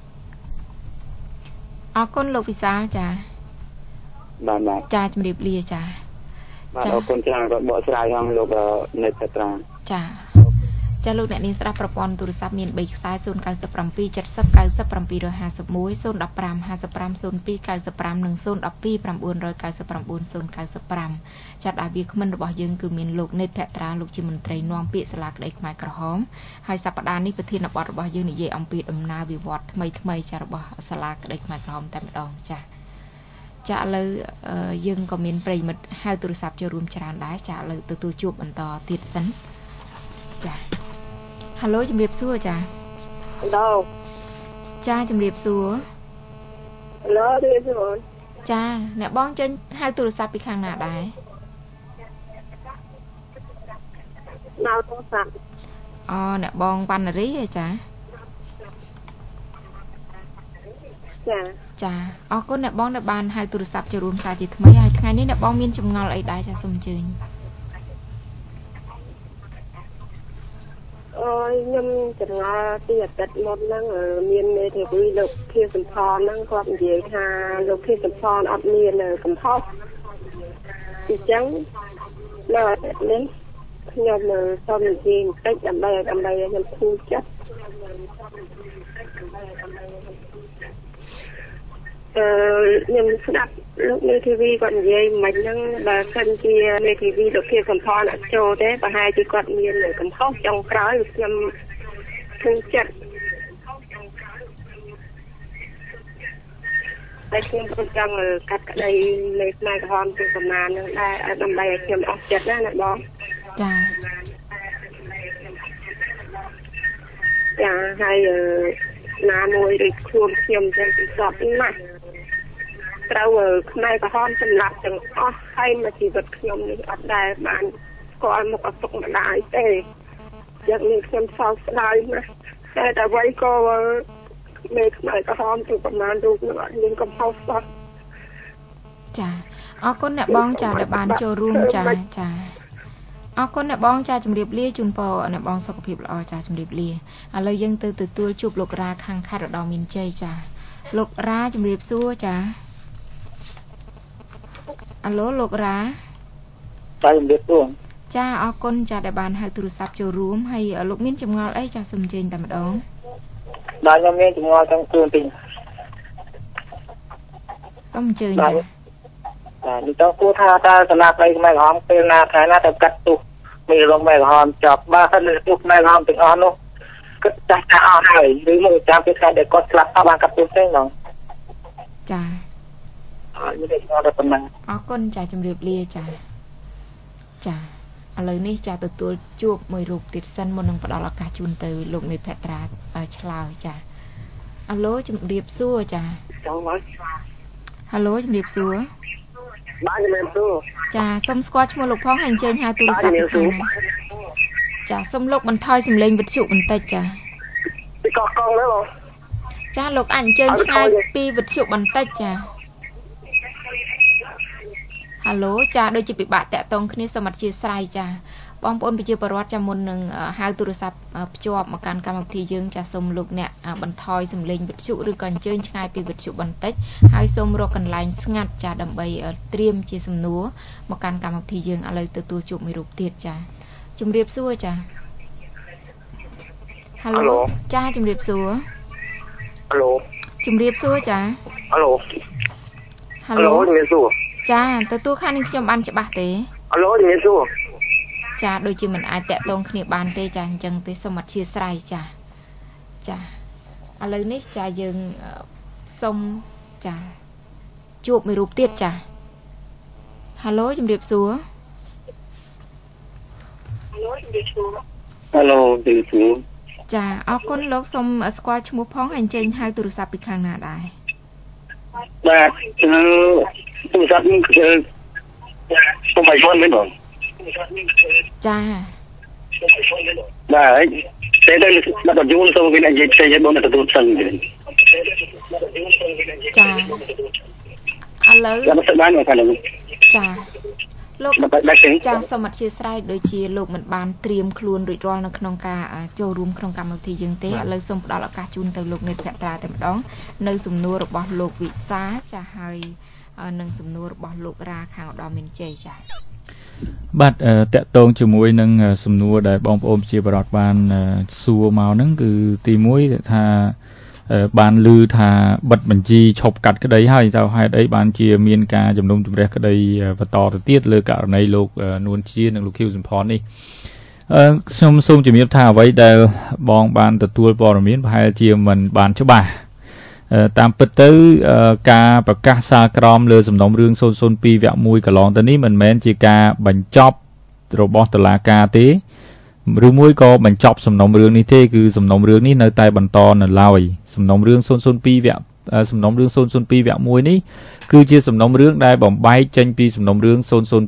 អរគុណលោកវិសាលចាបាទចាជំរាបលាចាបាទអរគុណច្រើនគាត់បកស្រាយផងលោកនេតពេត្រាចាលោកអ្នកនាងស្ដាប់ប្រព័ន្ធទូរស័ព្ទមាន3ខ្សែ097 70 90 751 015 55 02 95និង012 999 095ចាត់អាវាគ្មិនរបស់យើងគឺមានលោកនេតភក្ត្រាលោកជាមន្ត្រីនាំពាក្យសាលាក្តីខ្មែរក្រហមហើយសប្តាហ៍នេះប្រធានបទរបស់យើងនិយាយអំពីដំណើរវិវត្តថ្មីចារបស់សាលាក្តីខ្មែរក្រហមតែម្ដងចាឥឡូវយើងក៏មានប្រិយមិត្តហៅទូរស័ព្ទចូលរួមច្រើនដែរចាឥឡូវទទួលជួបបន្តទៀតសិនចាហាឡូជំរាបសួរចាហឡូចាជំរាបសួរហឡូជំរាបសួរចាអ្នកបងចេញហៅទូរស័ព្ទពីខាងណាដែរណៅទូរស័ព្ទអូអ្នកបងវណ្ណរីហ៎ចាចាអរគុណអ្នកបងដែលបានហៅទូរស័ព្ទចូលរួមសារជាថ្មីហើយថ្ងៃនេះអ្នកបងមានចម្ងល់អីដែរចាសូមអញ្ជើញខ្ញុំចម្ងល់ពីអតីតមុនហ្នឹងមានមេធាវីលោកភៀសំផនហ្នឹងគាត់និយាយថាលោកភៀសំផនអត់មានកំហុសអញ្ចឹងនៅអតីតនេះខ្ញុំសូមនិយាយបន្តិចដើម្បីខ្ញុំធូរចិត្តខ្ញុំស្ដាប់លោកមេធាវីគាត់និយាយមិនហ្នឹងបើសិនជាមេធាវីលោកភៀសំផនអត់ចូលទេប្រហែលជាគាត់មានកំហុសចុងក្រោយខ្ញុំធូរចិត្តតែខ្ញុំក៏ចង់កាត់ក្តីលេខខ្មែរក្រហមទៅប្រមាណហ្នឹងដែរដើម្បីឲ្យខ្ញុំអស់ចិត្តណាបងចាហើយណាមួយដូចខ្លួនខ្ញុំចឹងពិសោធន៍ណាស់ត្រូវខ្មែរក្រហមសម្រាប់ទាំងអស់ហើយមកជីវិតខ្ញុំនេះអត់ដែលបានស្គាល់មុខឪពុកម្ដាយទេយ៉ាងនេះខ្ញុំសោកស្ដាយណាស់តែអ្វីក៏មេខ្មែរក្រហមទៅប្រមាណរូបនឹងអត់មានកំហុសសោះចាអរគុណអ្នកបងចាដែលបានចូលរួមចាអរគុណអ្នកបងចាជំរាបលាជូនពរអ្នកបងសុខភាពល្អចាជំរាបលាឥឡូវយើងទៅទទួលជួបលោករ៉ាខាងខេត្តរតនមានជ័យចាលោករ៉ាជំរាបសួរចាអាឡូលោករ៉ាចាជំរាបសួរចាអរគុណចាដែលបានហៅទូរស័ព្ទចូលរួមហើយលោកមានចម្ងល់អីចាសូមអញ្ជើញតែម្ដងបាទខ្ញុំមានចម្ងល់ចង់សួរបន្តិចសូមអញ្ជើញចានេះต้องพูดថាតើសាលាក្តីខ្មែរក្រហមពេលណាថ្ងៃណាទៅកាត់ទោសមេរងខ្មែរក្រហមចាប់បើសិនលើទោសខ្មែរក្រហមទាំងអស់នោះគិតចាស់អស់ហើយឬមកចាំពីថ្ងៃដែលគាត់ស្លាប់អស់បានកាត់ទោសទេហ្មងចាមានតែដល់ប៉ុណ្ណឹងអរគុណចាជំរាបលាចាឥឡូវនេះចាទទួលជួបមួយរូបទៀតសិនមុននឹងផ្ដល់ឱកាសជូនទៅលោកនេតភក្ត្រាឆ្លើយចាអាឡូជំរាបសួរចាហាឡូជំរាបសួរបាទជំរាបសួរចាសូមស្គាល់ឈ្មោះលោកផងហើយអញ្ជើញហៅទូរស័ព្ទពីខាងណាចាសូមលោកបន្ថយសំឡេងវិទ្យុបន្តិចចាពីកោះកុងទេបងចាលោកអញ្ជើញឆ្ងាយពីវិទ្យុបន្តិចចាហាឡូចាដូចជាពិបាកតាក់ទងគ្នាសូមអធិស្ឋានចាបងប្អូនប្រជាពលរដ្ឋចាំមុននឹងហៅទូរស័ព្ទភ្ជាប់មកកាន់កម្មវិធីយើងចាសូមលោកអ្នកបន្ថយសំឡេងវិទ្យុឬក៏អញ្ជើញឆ្ងាយពីវិទ្យុបន្តិចហើយសូមរកកន្លែងស្ងាត់ចាដើម្បីត្រៀមជាសំណួរមកកាន់កម្មវិធីយើងឥឡូវទទួលជួបមេរូបទៀតចាជំរាបសួរចាហៅឡូចាជំរាបសួរហៅឡូជំរាបសួរចាហៅឡូហៅឡូជំរាបសួរចាទទួលខាងនេះខ្ញុំបានច្បាស់ទេហៅឡូជំរាបសួរចាដូចជាមិនអាចតាក់ទងគ្នាបានទេចាអញ្ចឹងទេសូមអធិស្ឋានចាចាឥឡូវនេះចាយើងសូមចាជួបមួយរូបទៀតចាហៅឡូជំរាបសួរហៅឡូជំរាបសួរហៅឡូជំរាបសួរចាអរគុណលោកសូមស្គាល់ឈ្មោះផងហើយអញ្ជើញហៅទូរស័ព្ទពីខាងណាដែរបាទទូរស័ព្ទនេះគឺសូមបាយជូនមែនបងចាបាទតែដល់ដល់យូរសូមគេនិយាយផ្សេងឲ្យបងទទួលផ្សេងចាឥឡូវបានមកខាងនេះចាលោកចាសូមអធិស្ឋានដូចជាលោកមិនបានត្រៀមខ្លួនរួចរាល់នៅក្នុងការចូលរួមក្នុងកម្មវិធីយើងទេឥឡូវសូមផ្ដល់ឱកាសជូនទៅលោកនេតភក្ត្រាតែម្ដងនៅសំណួររបស់លោកវិសាចាហើយនឹងសំណួររបស់លោករ៉ាខាងឧត្តមមានជ័យចាបាទតកតងជាមួយនឹងសំណួរដែលបងប្អូនជាបរិបទបានសួរមកហ្នឹងគឺទី1ថាបានឮថាបិទបញ្ជីឈប់កាត់ក្តីហើយតើហេតុអីបានជាមានការជំនុំជម្រះក្តីបន្តទៅទៀតលើករណីលោកនួនជានិងលោកខៀវសំផននេះខ្ញុំសូមជំរាបថាអ្វីដែលបងបានទទួលព័ត៌មានប្រហែលជាមិនបានច្បាស់តាមពិតទៅការប្រកាសសាលក្រមលើសំណុំរឿង002វគ្គ1កន្លងទៅនេះមិនមែនជាការបញ្ចប់របស់តុលាការទេឬមួយក៏បញ្ចប់សំណុំរឿងនេះទេគឺសំណុំរឿងនេះនៅតែបន្តនៅឡើយសំណុំរឿង002វគ្គសំណុំរឿង002វគ្គ1នេះគឺជាសំណុំរឿងដែលបំបែកចេញពីសំណុំរឿង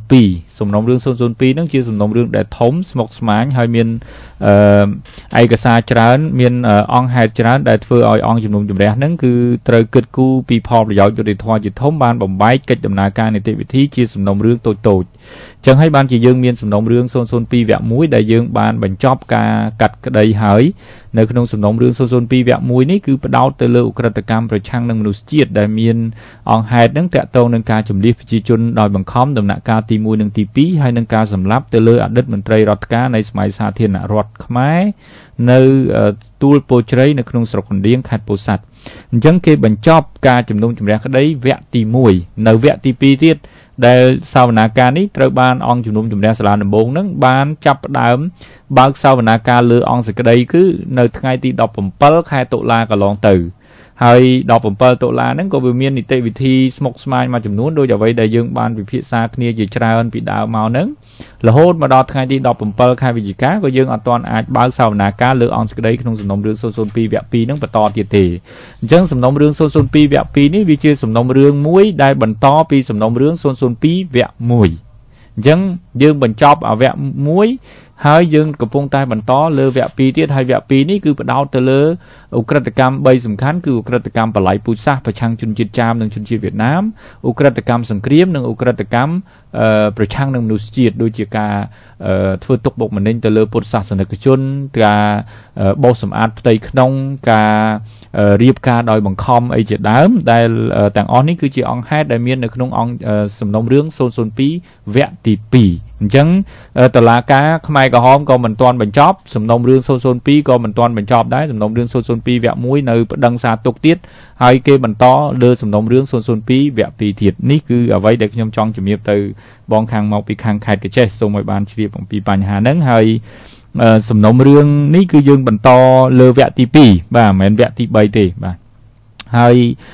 002សំណុំរឿង002ហ្នឹងជាសំណុំរឿងដែលធំស្មុគស្មាញហើយមានឯកសារច្រើនមានអង្គហេតុច្រើនដែលធ្វើឲ្យអង្គជំនុំជម្រះហ្នឹងគឺត្រូវគិតគូរពីផលប្រយោជន៍យុត្តិធម៌ជាធំបានបំបែកកិច្ចដំណើរការនីតិវិធីជាសំណុំរឿងតូចៗចឹងហើយបានជាយើងមានសំណុំរឿង002វគ្គ1ដែលយើងបានបញ្ចប់ការកាត់ក្តីហើយនៅក្នុងសំណុំរឿង002វគ្គ1នេះគឺផ្ដោតទៅលើឧក្រិដ្ឋកម្មប្រឆាំងនឹងមនុស្សជាតិដែលមានអង្គហេតុនឹងតាក់ទងនឹងការជំលៀសប្រជាជនដោយបង្ខំដំណាក់កាលទី1និងទី2ហើយនឹងការសម្លាប់ទៅលើអតីតមន្ត្រីរដ្ឋការនៃសម័យសាធារណរដ្ឋខ្មែរនៅទួលពោជ្រៃនៅក្នុងស្រុកកណ្ដៀងខេត្តពោធិ៍សាត់អញ្ចឹងគេបញ្ចប់ការជំនុំជម្រះក្តីវគ្គទី1នៅវគ្គទី2ទៀតដែលសាវនាការនេះត្រូវបានអង្គជំនុំជម្រះសាលាដំបងនឹងបានចាប់ផ្ដើមបើកសាវនាការលើអង្គសេចក្តីគឺនៅថ្ងៃទី17ខែតុលាកន្លងទៅហើយ17តុលាហ្នឹងក៏វាមាននីតិវិធីស្មុគស្មាញមួយចំនួនដូចអ្វីដែលយើងបានពិភាក្សាគ្នាជាច្រើនពីដើមមកហ្នឹងរហូតមកដល់ថ្ងៃទី17ខែវិច្ឆិកាក៏យើងអត់ទាន់អាចបើកសាវនាការលើអង្គសេចក្តីក្នុងសំណុំរឿង002វគ្គ2ហ្នឹងបន្តទៀតទេអញ្ចឹងសំណុំរឿង002វគ្គ2នេះវាជាសំណុំរឿងមួយដែលបន្តពីសំណុំរឿង002វគ្គ1អញ្ចឹងយើងបញ្ចប់វគ្គ1ហើយយើងកំពុងតែបន្តលើវគ្គ2ទៀតហើយវគ្គ2នេះគឺផ្ដោតទៅលើឧក្រិដ្ឋកម្ម3សំខាន់គឺឧក្រិដ្ឋកម្មបល័យពូជសាសន៍ប្រឆាំងជនជាតិចាមនិងជនជាតិវៀតណាមឧក្រិដ្ឋកម្មសង្គ្រាមនិងឧក្រិដ្ឋកម្មប្រឆាំងនឹងមនុស្សជាតិដូចជាការធ្វើទុកបុកម្នេញទៅលើពុទ្ធសាសនិកជនការបោសសម្អាតផ្ទៃក្នុងការរៀបការដោយបង្ខំអីជាដើមដែលទាំងអស់នេះគឺជាអង្គហេតុដែលមាននៅក្នុងអង្គសំណុំរឿង002វគ្គទី2អញ្ចឹងតុលាការខ្មែរក្រហមក៏មិនទាន់បញ្ចប់សំណុំរឿង002ក៏មិនទាន់បញ្ចប់ដែរសំណុំរឿង002វគ្គ1នៅប្តឹងសារទុកទៀតហើយគេបន្តលើសំណុំរឿង002វគ្គ2ទៀតនេះគឺអ្វីដែលខ្ញុំចង់ជំរាបទៅបងខាងមកពីខាងខេត្តកញ្ចេះសូមឲ្យបានជ្រាបអំពីបញ្ហាហ្នឹងហើយសំណុំរឿងនេះគឺយើងបន្តលើវគ្គទី2បាទមិនមែនវគ្គទី3ទេបាទហើយ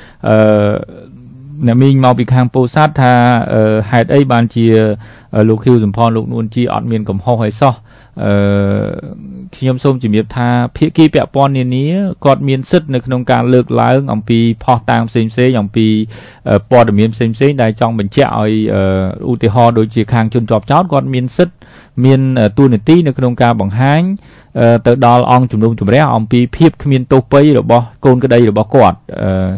អ្នកមីងមកពីខាងពោធិ៍សាត់ថាហេតុអីបានជាលោកខៀវសំផនលោកនួនជាអត់មានកំហុសអីសោះខ្ញុំសូមជំរាបថាភាគីពាក់ព័ន្ធនានាគាត់មានសិទ្ធិនៅក្នុងការលើកឡើងអំពីផុសតាងផ្សេងៗអំពីព័ត៌មានផ្សេងៗដែលចង់បញ្ជាក់ឲ្យឧទាហរណ៍ដូចជាខាងជនជាប់ចោទគាត់មានសិទ្ធិមានទួនាទីនៅក្នុងការបង្ហាញទៅដល់អង្គជំនុំជម្រះអំពីភាពគ្មានទោសពៃរបស់កូនក្តីរបស់គាត់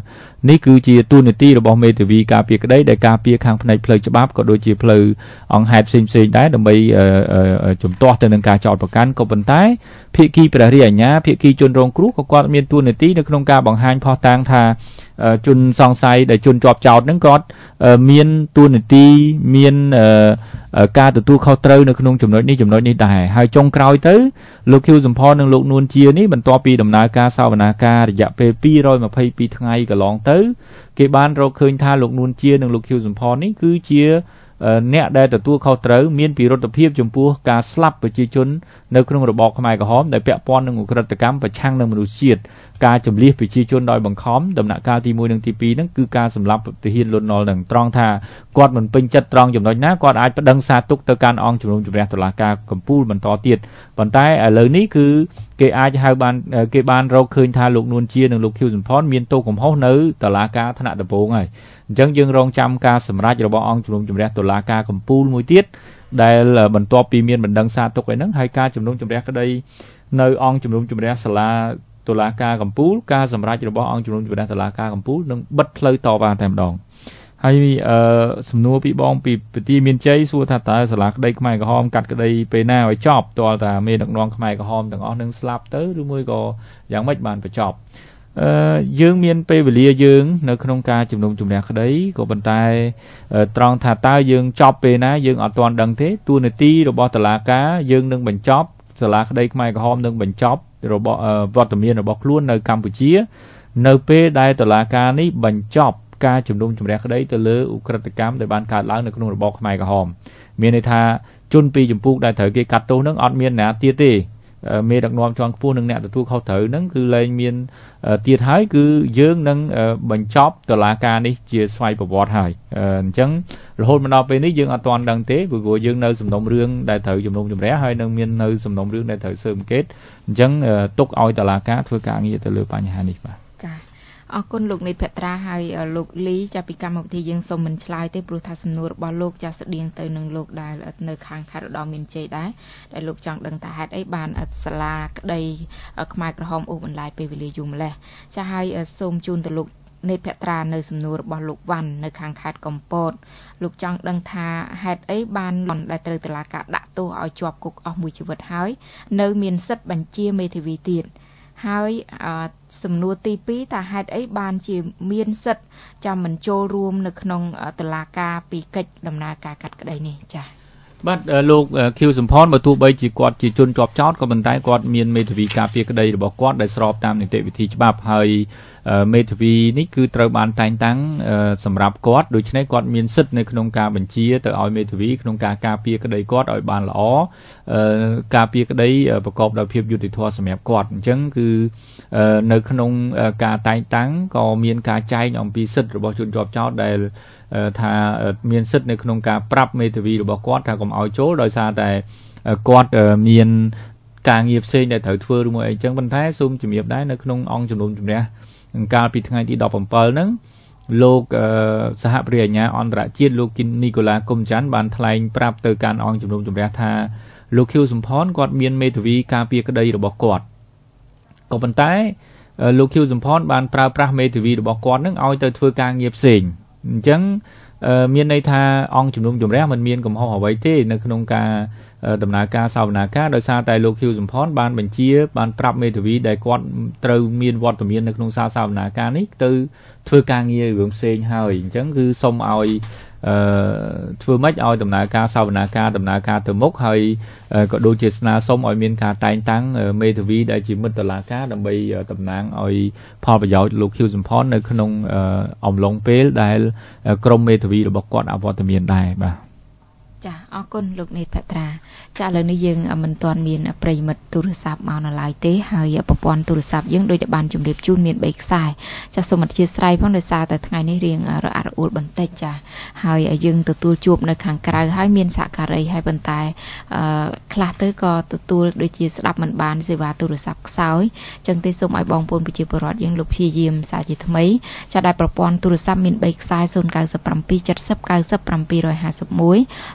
នេះគឺជាទូនាទីរបស់មេធាវីការពារក្តីដែលការពារខាងផ្នែកផ្លូវច្បាប់ក៏ដូចជាផ្លូវអង្គហេតុផ្សេងៗដែរដើម្បីជំទាស់ទៅនឹងការចោទប្រកាន់ក៏ប៉ុន្តែភាគីព្រះរាជអាជ្ញាភាគីជនរងគ្រោះក៏គាត់មានទូនាទីនៅក្នុងការបង្ហាញផុសតាងថាជនសង្ស័យដែលជនជាប់ចោទហ្នឹងគាត់មានទូនាទីមានការទទួលខុសត្រូវនៅក្នុងចំណុចនេះដែរហើយចុងក្រោយទៅលោកខៀវសំផននិងលោកនួនជានេះបន្ទាប់ពីដំណើរការសវនាការរយៈពេល222ថ្ងៃកន្លងទៅគេបានរកឃើញថាលោកនួនជានិងលោកខៀវសំផននេះគឺជាអ្នកដែលទទួលខុសត្រូវមានពិរុទ្ធភាពចំពោះការស្លាប់ប្រជាជននៅក្នុងរបបខ្មែរក្រហមដែលពាក់ព័ន្ធនឹងឧក្រិដ្ឋកម្មប្រឆាំងនឹងមនុស្សជាតិការចម្លៀសប្រជាជនដោយបង្ខំដំណាក់កាលទី1និងទី2ហ្នឹងគឺការសម្លាប់ទាហានលន់នល់នឹងត្រង់ថាគាត់មិនពេញចិត្តត្រង់ចំណុចណាគាត់អាចប្តឹងសារទុកទៅកាន់អង្គជំនុំជម្រះតុលាការកំពូលបន្តទៀតប៉ុន្តែឥឡូវនេះគឺគេអាចហៅបានគេបានរកឃើញថាលោកនួនជានិងលោកខៀវសំផនមានទោសកំហុសនៅតុលាការថ្នាក់ដំបូងហើយអញ្ចឹងយើងរងចាំការសម្រេចរបស់អង្គជំនុំជម្រះតុលាការកំពូលមួយទៀតដែលបន្ទាប់ពីមានបណ្ដឹងសារទុកឯហ្នឹងហើយការជំនុំជម្រះក្តីនៅអង្គជំនុំជម្រះសាលាតុលាការកំពូលការសម្រេចរបស់អង្គជំនុំជម្រះតុលាការកំពូលនឹងបិទផ្លូវតវ៉ាតែម្ដងហើយសំណួរពីបងពីពទាមានជ័យសួរថាតើសាលាក្តីខ្មែរក្រហមកាត់ក្តីពេលណាឲ្យចប់ទាល់តែមេដឹកនាំខ្មែរក្រហមទាំងអស់នឹងស្លាប់ទៅឬមួយក៏យ៉ាងម៉េចបានបញ្ចប់យើងមានពេលវេលាយើងនៅក្នុងការជំនុំជម្រះក្តីក៏ប៉ុន្តែត្រង់ថាតើយើងចប់ពេលណាយើងអត់ទាន់ដឹងទេទូនាទីរបស់តុលាការយើងនឹងបញ្ចប់សាលាក្តីខ្មែរក្រហមនឹងបញ្ចប់របស់វត្តមានរបស់ខ្លួននៅកម្ពុជានៅពេលដែលតុលាការនេះបញ្ចប់ការជំនុំជម្រះក្តីទៅលើឧក្រិដ្ឋកម្មដែលបានកើតឡើងនៅក្នុងរបបខ្មែរក្រហមមានន័យថាជនពីចម្ពោះដែលត្រូវគេកាត់ទោសនឹងអត់មានអ្នកទៀតទេមេដឹកនាំជាន់ខ្ពស់និងអ្នកទទួលខុសត្រូវហ្នឹងគឺលែងមានទៀតហើយគឺយើងនឹងបញ្ចប់តុលាការនេះជាស្វ័យប្រវត្តិហើយអញ្ចឹងរហូតមកដល់ពេលនេះយើងអត់ទាន់ដឹងទេព្រោះយើងនៅសំណុំរឿងដែលត្រូវជំនុំជម្រះហើយនឹងមាននៅសំណុំរឿងដែលត្រូវស៊ើបអង្កេតអញ្ចឹងទុកឲ្យតុលាការធ្វើការងារទៅលើបញ្ហានេះបាទចា៎អរគុណលោកនេតភត្រាហើយលោកលីចាប់ពីកម្មវិធីយើងសូមមិនឆ្លើយទេព្រោះថាសំណួររបស់លោកចាស់ស្តៀងទៅនឹងលោកដែលនៅខាងខេត្តឧត្តរមានជ័យដែរដែលលោកចង់ដឹងថាហេតុអីបានសាលាក្តីខ្មែរក្រហមអូសបន្លាយពេលវេលាយូរម្លេះចា៎ហើយសូមជូនទៅលោកនេតភត្រានៅសំណួររបស់លោកវ៉ាន់នៅខាងខេត្តកំពតលោកចង់ដឹងថាហេតុអីបានដែលត្រូវតុលាការដាក់ទោសឲ្យជាប់គុកអស់មួយជីវិតហើយនៅមានសិទ្ធិបញ្ជាមេធាវីទៀតហើយសំណួរទី2ថាហេតុអីបានជាមានសិទ្ធិចាំមិនចូលរួមនៅក្នុងតុលាការពីកិច្ចដំណើរការកាត់ក្តីនេះចា៎បាទលោកខៀវសំផនបើទោះបីជាគាត់ជាជនជាប់ចោតក៏ប៉ុន្តែគាត់មានមេធាវីការពារក្តីរបស់គាត់ដែលស្របតាមនីតិវិធីច្បាប់ហើយមេធាវីនេះគឺត្រូវបានតែងតាំងសម្រាប់គាត់ដូច្នេះគាត់មានសិទ្ធិនៅក្នុងការបញ្ជាទៅឲ្យមេធាវីក្នុងការការពារក្តីគាត់ឲ្យបានល្អការពារក្តីប្រកបដោយភាពយុត្តិធម៌សម្រាប់គាត់អញ្ចឹងគឺនៅក្នុងការតែងតាំងក៏មានការចែងអំពីសិទ្ធិរបស់ជនជាប់ចោតដែលថាមានសិទ្ធិនៅក្នុងការប្រាប់មេធាវីរបស់គាត់ថាកុំឲ្យចូលដោយសារតែគាត់មានការងារផ្សេងដែលត្រូវធ្វើឬមួយអីចឹងប៉ុន្តែសូមជំរាបដែរនៅក្នុងអង្គជំនុំជម្រះកាលពីថ្ងៃទី17ហ្នឹងលោកសហព្រះអាជ្ញាអន្តរជាតិលោកនីកូឡាកុំច័ន្ទបានថ្លែងប្រាប់ទៅកាន់អង្គជំនុំជម្រះថាលោកខៀវសំផនគាត់មានមេធាវីការពារក្តីរបស់គាត់ក៏ប៉ុន្តែលោកខៀវសំផនបានប្រើប្រាស់មេធាវីរបស់គាត់នឹងឲ្យទៅធ្វើការងារផ្សេងអញ្ចឹងមានន័យថាអង្គជំនុំជម្រះមិនមានកំហុសអ្វីទេនៅក្នុងការដំណើរការសវនាការដោយសារតែលោកខៀវសំផនបានបញ្ជាបានប្រាប់មេធាវីដែលគាត់ត្រូវមានវត្តមាននៅក្នុងសាលសវនាការនេះទៅធ្វើការងាររឿងផ្សេងហើយអញ្ចឹងគឺសូមឲ្យធ្វើម៉េចឲ្យដំណើរការសវនាការដំណើរការទៅមុខហើយក៏ដូចជាស្នើសុំឲ្យមានការតែងតាំងមេធាវីដែលជាមិត្តតុលាការដើម្បីតំណាងឲ្យផលប្រយោជន៍លោកខៀវសំផននៅក្នុងអំឡុងពេលដែលក្រុមមេធាវីរបស់គាត់អវត្តមានដែរបាទចាអរគុណលោកនេតភត្រាចាឥឡូវនេះយើងមិនទាន់មានប្រិយមិត្តទូរស័ព្ទមកនៅឡើយទេហើយប្រព័ន្ធទូរស័ព្ទយើងដូចតែបានជម្រាបជូនមាន3ខ្សែចាសូមអធិស្ឋានផងដោយសារតែថ្ងៃនេះរៀងរអាក់រអួលបន្តិចចាហើយយើងទទួលជួបនៅខាងក្រៅហើយមានសហការីហើយប៉ុន្តែខ្លះទៅក៏ទទួលដូចជាស្ដាប់មិនបានសេវាទូរស័ព្ទខ្សោយចឹងទេសូមឲ្យបងប្អូនប្រជាពលរដ្ឋយើងលោកព្យាយាមសារជាថ្មីចាដែលប្រព័ន្ធទូរស័ព្ទមាន3ខ្សែ097 70 90 751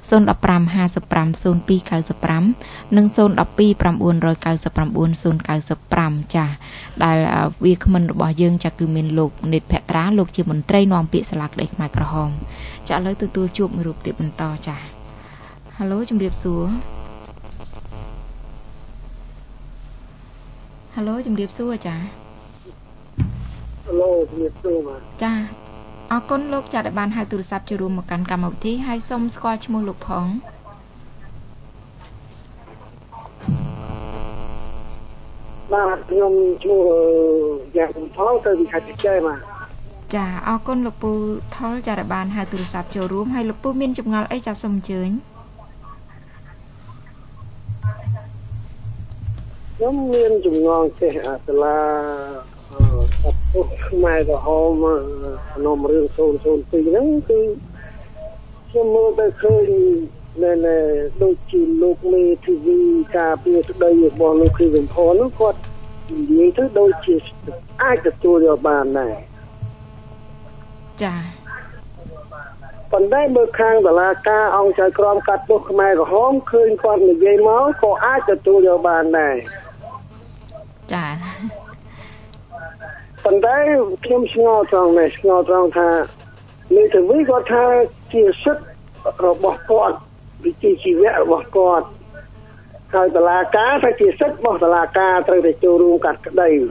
និង012 995 ចាដែលវាគ្មិនរបស់យើងចាគឺមានលោកនិតភក្ត្រាលោកជាមន្ត្រីនាំពាក្យសាលាក្តីខ្មែរក្រហមចាឥឡូវទទួលជួបមួយរូបទៀតបន្តចាហៅឡូជំរាបសួរហៅឡូជំរាបសួរចាហៅឡូជំរាបសួរចាអរគុណលោកចាដែលបានហៅទូរស័ព្ទចូលរួមមកកាន់កម្មវិធីហើយសូមស្គាល់ឈ្មោះលោកផងបាទខ្ញុំឈ្មោះយ៉ាងថលទៅវិខេត្តចែបាទចាអរគុណលោកពូថលចាដែលបានហៅទូរស័ព្ទចូលរួមហើយលោកពូមានចម្ងល់អីចាសូមអញ្ជើញខ្ញុំមានចម្ងល់ចេះអាសាលាអត់ពុះខ្មែរក្រហមភ្នំរឿង002ហ្នឹងគឺខ្ញុំមើលទៅឃើញនៅដូចជាលោកមេធាវីការពារស្ដីរបស់លោកគ្រីវិនផននោះគាត់និយាយទៅដូចជាអាចទទួលយកបានដែរចាប៉ុន្តែបើខាងតុលាការអង្គចៅក្រមកាត់ទោសខ្មែរក្រហមឃើញគាត់និយាយមកក៏អាចទទួលយកបានដែរចាប៉ុន្តែខ្ញុំឆ្ងល់ត្រង់ថាមេធាវីគាត់ថាជាសិទ្ធិរបស់គាត់វិជ្ជាជីវៈរបស់គាត់ហើយតុលាការថាជាសិទ្ធិរបស់តុលាការត្រូវតែចូលរួមកាត់ក្តី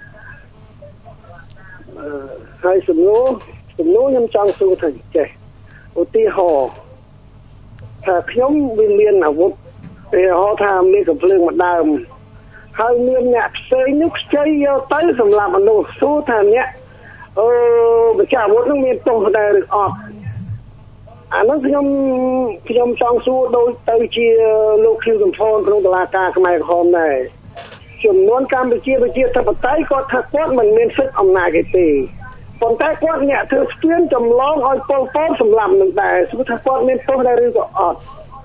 ហើយសំណួរខ្ញុំចង់សួរថាចេះឧទាហរណ៍ថាខ្ញុំវាមានអាវុធឧទាហរណ៍ថាមានកំភ្លើងមួយដើមហើយមានអ្នកផ្សេងនោះខ្ចីយកទៅសម្រាប់មនុស្សសួរថាអ្នកម្ចាស់អាវុធនោះមានទោសដែរឬអត់អានោះខ្ញុំចង់សួរដូចទៅជាលោកឃីវសំផនក្នុងតុលាការខ្មែរក្រហមដែរចំនួនកម្ពុជាប្រជាធិបតេយ្យគាត់ថាគាត់មិនមានសិទ្ធិអំណាចទេប៉ុន្តែគាត់អ្នកធ្វើស្ពានចម្លងឲ្យពលពតសម្លាប់នឹងដែរសួរថាគាត់មានទោសដែរឬក៏អត់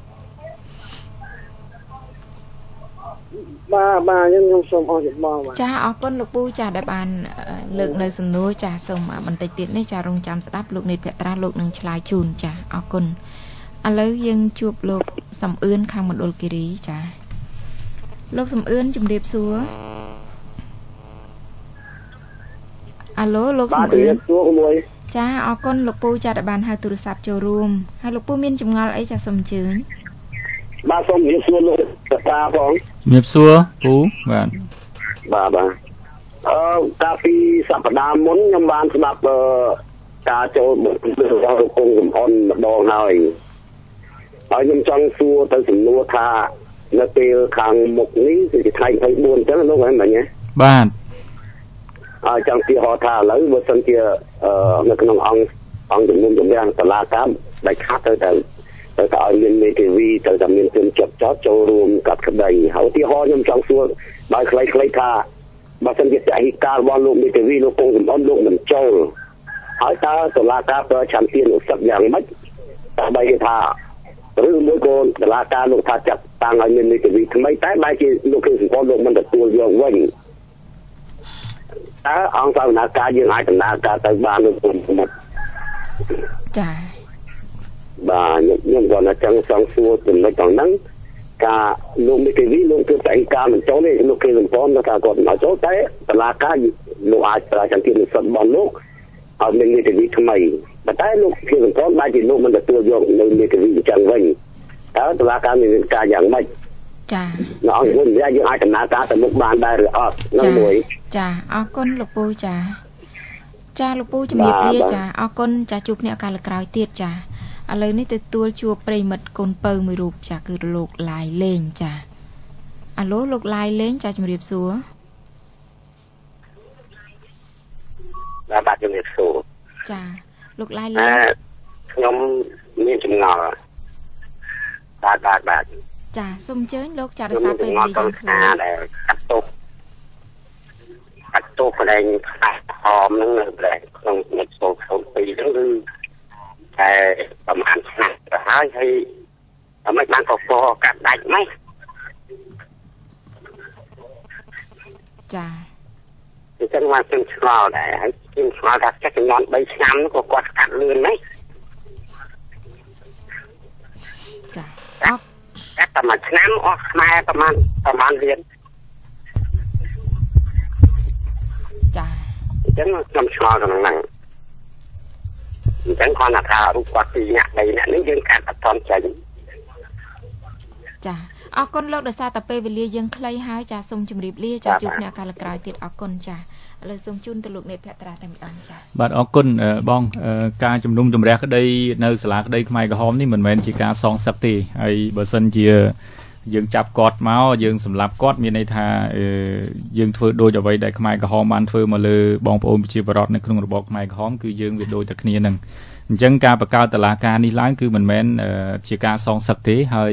បាទខ្ញុំសូមអរគុណបាទចាអរគុណលោកពូចាដែលបានលើកនៅសំណួរចាសូមបន្តិចទៀតនេះចារងចាំស្ដាប់លោកនិតភក្ត្រាលោកនឹងឆ្លើយជូនចាអរគុណឥឡូវយើងជួបលោកសំអឿនខាងមណ្ឌលគិរីចាលោកសំអឿនជំរាបសួរអាឡូលោកសំអឿនចាអរគុណលោកពូចាដែលបានហៅទូរស័ព្ទចូលរួមហើយលោកពូមានចម្ងល់អីចាសូមអញ្ជើញបាទសូមជម្រាបសួរលោកតាផងជម្រាបសួរពូបាទកាលពីសប្តាហ៍មុនខ្ញុំបានស្ដាប់ការចូលរបស់លោកពងសំអនម្ដងហើយខ្ញុំចង់សួរទៅសំណួរថានៅពេលខាងមុខនេះគឺជាថ្ងៃ24អញ្ចឹងលោកហ្នឹងមិញបាទចង់ទីហោថាឥឡូវបើសិនជានៅក្នុងអង្គជំនុំជម្រះសាលាកម្មដែលខាត់ទៅឲ្យមានមេធាវីទៅតែមានជនជាប់ចោតចូលរួមកាត់ក្តីហើយឧទាហរណ៍ខ្ញុំចង់សួរដោយខ្លីៗថាបើសិនជាអធិការរបស់លោកមេធាវីលោកពងសំអនលោកមិនចូលហើយតើតុលាការប្រើឆន្ទានុសិទ្ធិយ៉ាងម៉េចដើម្បីថាឬមួយក៏តុលាការលោកថាចាត់តាំងឲ្យមានមេធាវីថ្មីតែបែរជាលោកគ្រីសំផនលោកមិនទទួលយកវិញតើអង្គសាវនាការយើងអាចដំណើរការទៅបានឬពុំចាបាទខ្ញុំគាត់ចង់សួរចំណុចទាំងហ្នឹងការលោកមេធាវីលោកធ្វើតែការមិនចូលទេលោកគ្រីសំផនថាគាត់មិនចូលតែតុលាការលោកអាចប្រើចន្ទិនិស្សិតរបស់លោកឲ្យមានមេធាវីថ្មីប៉ុន្តែលោកគ្រីសំផនបែរជាលោកមិនទទួលយកនៅមេធាវីអញ្ចឹងវិញតើតុលាការមានការយ៉ាងម៉េចចាអង្គវិញយើងអាចដំណើរការទៅមុខបានដែរឬអត់ហ្នឹងមួយចាអរគុណលោកពូចាលោកពូជំរាបលាចាអរគុណចាជួបគ្នាឱកាសក្រោយទៀតចាឥឡូវនេះទទួលជួបប្រិមិត្តកូនពៅមួយរូបចាគឺលោកឡាយលេងចាអាឡូលោកឡាយលេងចាជំរាបសួរបាទជំរាបសួរចាលោកឡាយលេងខ្ញុំមានចម្ងល់បាទចាសូមអញ្ជើញលោកចារសារពេលវេលាយ៉ាងខ្លីដែលកាត់ទោសកន្លែងផ្នែកហមហ្នឹងនៅក្នុងមុខសូន2ហ្នឹងគឺតែប្រហែលឆ្នាំទៅហើយមិនបានកកកាត់ដាច់ម៉េចចាអញ្ចឹងមកខ្ញុំឆ្ងល់ដែរហើយខ្ញុំឆ្ងល់ថាចេះចំនួន3ឆ្នាំក៏គាត់កាត់លឿនម៉េចច mà năm hoặc maiประมาณเรียนจ้ะចឹងខ្ញុំឆ្ងល់ក្នុងហ្នឹងអញ្ចឹងគាត់ថារូបគាត់ពីអ្នកដីអ្នកនេះយើងកាត់អត់តន់ចេញចាអរគុណលោកដោយសារតែពេលវេលាយើងខ្លីហើយចាសូមជម្រាបលាចាជួបគ្នាឱកាសក្រោយទៀតអរគុណចាឥឡូវសូមជូនទៅលោកអ្នកភក្ត្រាតែម្ដងចាបាទអរគុណបងការជំនុំជម្រះក្តីនៅសាលាក្តីខ្មែរក្រហមនេះមិនមែនជាការសងសឹកទេហើយបើសិនជាយើងចាប់គាត់មកយើងសម្លាប់គាត់មានន័យថាយើងធ្វើដូចអ្វីដែលខ្មែរក្រហមបានធ្វើមកលើបងប្អូនប្រជាពលរដ្ឋនៅក្នុងរបបខ្មែរក្រហមគឺយើងវាដូចតែគ្នានឹងអញ្ចឹងការបង្កើតតុលាការនេះឡើងគឺមិនមែនជាការសងសឹកទេហើយ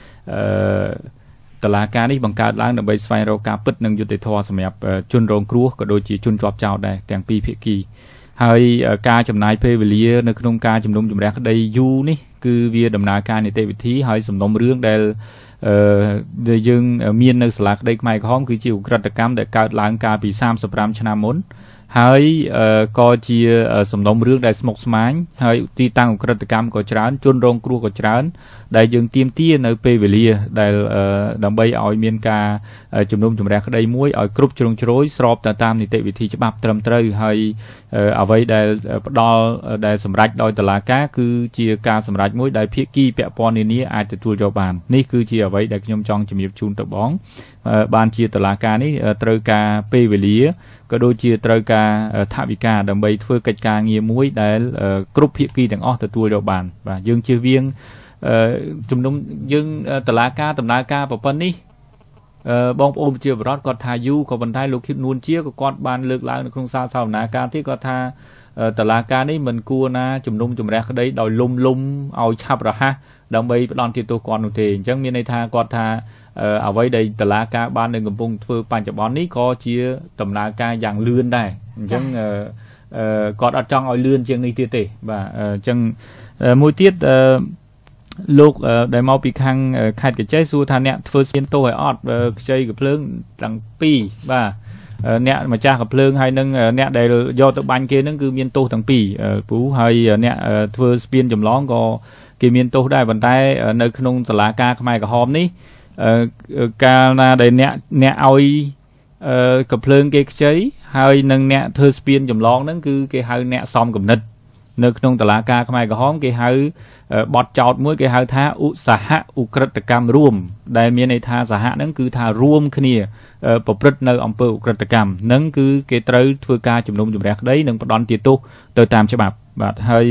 តុលាការនេះបង្កើតឡើងដើម្បីស្វែងរកការពិតនិងយុត្តិធម៌សម្រាប់ជនរងគ្រោះក៏ដូចជាជនជាប់ចោទដែរទាំងពីរភាគីហើយការចំណាយពេលវេលានៅក្នុងការជំនុំជម្រះក្តីយូរនេះគឺវាដំណើរការនីតិវិធីហើយសំណុំរឿងដែលយើងមាននៅសាលាក្តីខ្មែរក្រហមគឺជាឧក្រិដ្ឋកម្មដែលកើតឡើងកាលពី35ឆ្នាំមុនហើយក៏ជាសំណុំរឿងដែលស្មុគស្មាញហើយទីតាំងឧក្រិដ្ឋកម្មក៏ច្រើនជនរងគ្រោះក៏ច្រើនដែលយើងទាមទារនៅពេលវេលាដែលដើម្បីឲ្យមានការជំនុំជម្រះក្តីមួយឲ្យគ្រប់ជ្រុងជ្រោយស្របទៅតាមនីតិវិធីច្បាប់ត្រឹមត្រូវហើយអ្វីដែលផ្ដល់ដែលសម្រេចដោយតុលាការគឺជាការសម្រេចមួយដែលភាគីពាក់ព័ន្ធនានាអាចទទួលយកបាននេះគឺជាអ្វីដែលខ្ញុំចង់ជំរាបជូនទៅបងបានជាតុលាការនេះត្រូវការពេលវេលាក៏ដូចជាត្រូវការថវិកាដើម្បីធ្វើកិច្ចការងារមួយដែលគ្រប់ភាគីទាំងអស់ទទួលយកបានបាទយើងជៀសវាងជំនុំយើងតុលាការដំណើរការប្រព័ន្ធនេះបងប្អូនប្រជាពលរដ្ឋគាត់ថាយូរក៏ប៉ុន្តែលោកខៀវនួនជាក៏គាត់បានលើកឡើងនៅក្នុងសាលសវនាការទៀតគាត់ថាតុលាការនេះមិនគួរណាជំនុំជម្រះក្តីដោយលុំឲ្យឆាប់រហ័សដើម្បីផ្ដន់ទោសគាត់នោះទេអញ្ចឹងមានន័យថាគាត់ថាអ្វីដែលតុលាការបាននៅកំពុងធ្វើបច្ចុប្បន្ននេះក៏ជាដំណើរការយ៉ាងលឿនដែរអញ្ចឹងគាត់អត់ចង់ឲ្យលឿនជាងនេះទៀតទេបាទអញ្ចឹងមួយទៀតលោកដែលមកពីខាងខេត្តកញ្ចេះសួរថាអ្នកធ្វើស្ពានទោសឲ្យអត់ខ្ចីកំភ្លើងទាំងពីរបាទអ្នកម្ចាស់កំភ្លើងហើយនឹងអ្នកដែលយកទៅបាញ់គេនឹងគឺមានទោសទាំងពីរពូហើយអ្នកធ្វើស្ពានចម្លងក៏គេមានទោសដែរប៉ុន្តែនៅក្នុងតុលាការខ្មែរក្រហមនេះកាលណាដែលអ្នកឲ្យកំភ្លើងគេខ្ចីហើយនឹងអ្នកធ្វើស្ពានចម្លងហ្នឹងគឺគេហៅអ្នកសំគំនិតនៅក្នុងតុលាការខ្មែរក្រហមគេហៅបទចោទមួយគេហៅថាឧស្សាហៈឧក្រិដ្ឋកម្មរួមដែលមានន័យថាសហហ្នឹងគឺថារួមគ្នាប្រព្រឹត្តនៅអំពើឧក្រិដ្ឋកម្មហ្នឹងគឺគេត្រូវធ្វើការជំនុំជម្រះក្តីនិងផ្ដន្ទាទោសទៅតាមច្បាប់បាទហើយ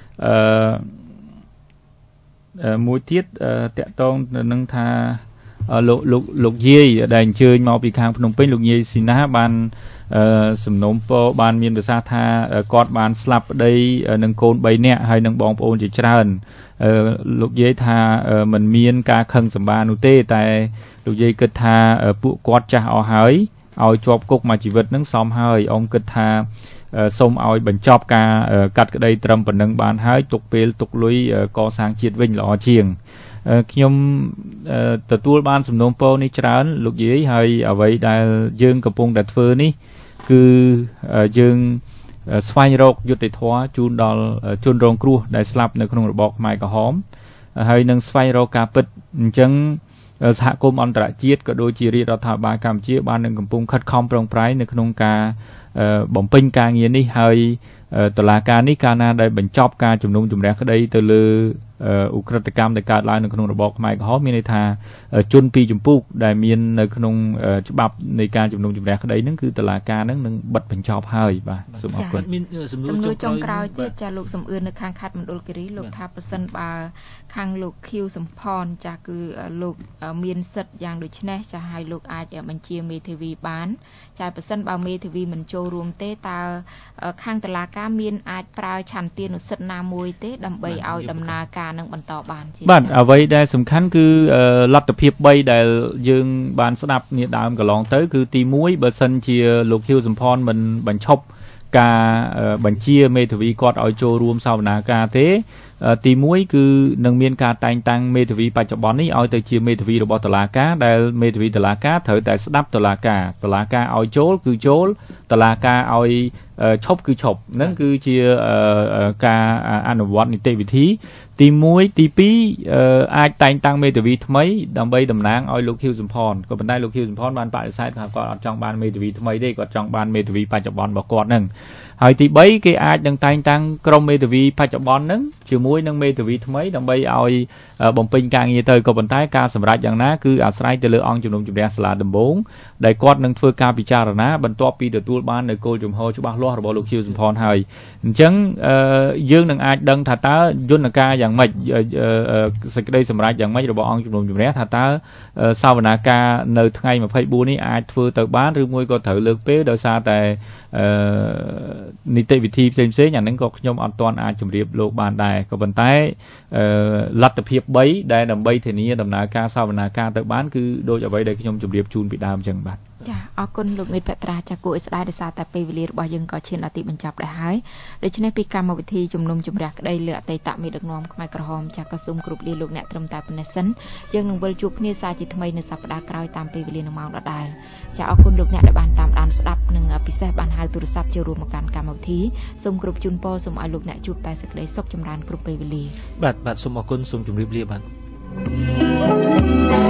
មួយទៀតតកតងនឹងថាលោកយាយដែលអញ្ជើញមកពីខាងភ្នំពេញលោកយាយស៊ីណាបានសំណូមពរបានមានប្រសាសន៍ថាគាត់បានស្លាប់ប្តីនឹងកូន3នាក់ហើយនឹងបងប្អូនជាច្រើនលោកយាយថាมันមានការខឹងសម្បានោះទេតែលោកយាយគិតថាពួកគាត់ចាស់អស់ហើយឲ្យជាប់គុកមួយជីវិតនឹងសមហើយអ៊ំគិតថាសូមឲ្យបញ្ចប់ការកាត់ក្តីត្រឹមប៉ុណ្ណឹងបានហើយទុកពេលទុកលុយកសាងជាតិវិញល្អជាងខ្ញុំទទួលបានសំណូមពរនេះច្រើនលោកយាយហើយអ្វីដែលយើងកំពុងតែធ្វើនេះគឺយើងស្វែងរកយុត្តិធម៌ជូនដល់ជនរងគ្រោះដែលស្លាប់នៅក្នុងរបបខ្មែរក្រហមហើយនឹងស្វែងរកការពិតអញ្ចឹងសហគមន៍អន្តរជាតិក៏ដូចជារាជរដ្ឋាភិបាលកម្ពុជាបាននឹងកំពុងខិតខំប្រឹងប្រែងនៅក្នុងការបំពេញការងារនេះហើយតុលាការនេះកាលណាដែលបញ្ចប់ការជំនុំជម្រះក្តីទៅលើឧក្រិដ្ឋកម្មដែលកើតឡើងនៅក្នុងរបបខ្មែរក្រហមមានន័យថាជនពីរចម្ពោះដែលមាននៅក្នុងច្បាប់នៃការជំនុំជម្រះក្តីហ្នឹងគឺតុលាការហ្នឹងនឹងបិទបញ្ចប់ហើយបាទសូមអរគុណមានសំណួរចុងក្រោយទៀតចាលោកសំអឿននៅខាងខេត្តមណ្ឌលគិរីលោកថាប្រសិនបើខាងលោកខៀវសំផនចាគឺលោកមានសិទ្ធិយ៉ាងដូចនេះចាឲ្យលោកអាចបញ្ជាមេធាវីបានចាប្រសិនបើមេធាវីមិនចូលរួមទេតើខាងតុលាការមានអាចប្រើឆន្ទានុសិទ្ធិណាមួយទេដើម្បីឲ្យដំណើរការនឹងបន្តបានបាទអ្វីដែលសំខាន់គឺលទ្ធភាព3ដែលយើងបានស្ដាប់នាដើមកន្លងទៅគឺទី1បើសិនជាលោកហ៊ីវសំផនមិនបញ្ឈប់ការបញ្ជាមេធាវីគាត់ឲ្យចូលរួមសវនាការទេទី1គឺនឹងមានការតែងតាំងមេធាវីបច្ចុប្បន្ននេះឲ្យទៅជាមេធាវីរបស់តុលាការដែលមេធាវីតុលាការត្រូវតែស្ដាប់តុលាការឲ្យចូលគឺចូលតុលាការឲ្យឈប់គឺឈប់ហ្នឹងគឺជាការអនុវត្តនីតិវិធីទី1ទី2អាចតែងតាំងមេធាវីថ្មីដើម្បីតំណាងឲ្យលោកខៀវសំផនក៏ប៉ុន្តែលោកខៀវសំផនបានបដិសេធថាគាត់អត់ចង់បានមេធាវីថ្មីទេគាត់ចង់បានមេធាវីបច្ចុប្បន្នរបស់គាត់ហ្នឹងហើយទី3គេអាចនឹងតែងតាំងក្រុមមេធាវីបច្ចុប្បន្នហ្នឹងជាមួយនឹងមេធាវីថ្មីដើម្បីឲ្យបំពេញការងារទៅក៏ប៉ុន្តែការសម្រេចយ៉ាងណាគឺអាស្រ័យទៅលើអង្គជំនុំជម្រះសាលាដំបូងដែលគាត់នឹងធ្វើការពិចារណាបន្ទាប់ពីទទួលបាននៅគោលជំហរច្បាស់លាស់របស់លោកខៀវសំផនហើយអញ្ចឹងយើងនឹងអាចដឹងថាតើយន្តការយ៉ាងម៉េចសេចក្តីសម្រេចយ៉ាងម៉េចរបស់អង្គជំនុំជម្រះថាតើសវនាការនៅថ្ងៃ24នេះអាចធ្វើទៅបានឬមួយក៏ត្រូវលើកពេលដោយសារតែនីតិវិធីផ្សេងអាហ្នឹងក៏ខ្ញុំអត់ទាន់អាចជម្រាបលោកបានដែរក៏ប៉ុន្តែលទ្ធភាព3ដែលដើម្បីធានាដំណើរការសវនាការទៅបានគឺដូចអ្វីដែលខ្ញុំជម្រាបជូនពីដើមអញ្ចឹងបាទចាអរគុណលោកនិតភត្រាចាគួរឲ្យស្ដាយដោយសារតែពេលវេលារបស់យើងក៏ឈានដល់ទីបញ្ចប់ដែរហើយដូច្នេះពីកម្មវិធីជំនុំជម្រះក្តីលើអតីតមេដឹកនាំខ្មែរក្រហមចាក៏សូមគោរពលាលោកអ្នកត្រឹមតែប៉ុណ្ណេះសិនយើងនឹងវិលជួបគ្នាសាជាថ្មីនៅសប្តាហ៍ក្រោយតាមពេលវេលានឹងម៉ោងដដែលចាអរគុណលោកអ្នកដែលបានតាមដានស្ដាប់និងពិសេសបានហៅទូរស័ព្ទចូលរួមមកកាន់កម្មវិធីសូមគោរពជូនពរសូមឲ្យលោកអ្នកជួបតែសេចក្តីសុខចម្រើនគ្រប់ពេលវេលាបាទសូមអរគុណសូមជម្រាបលាបាទ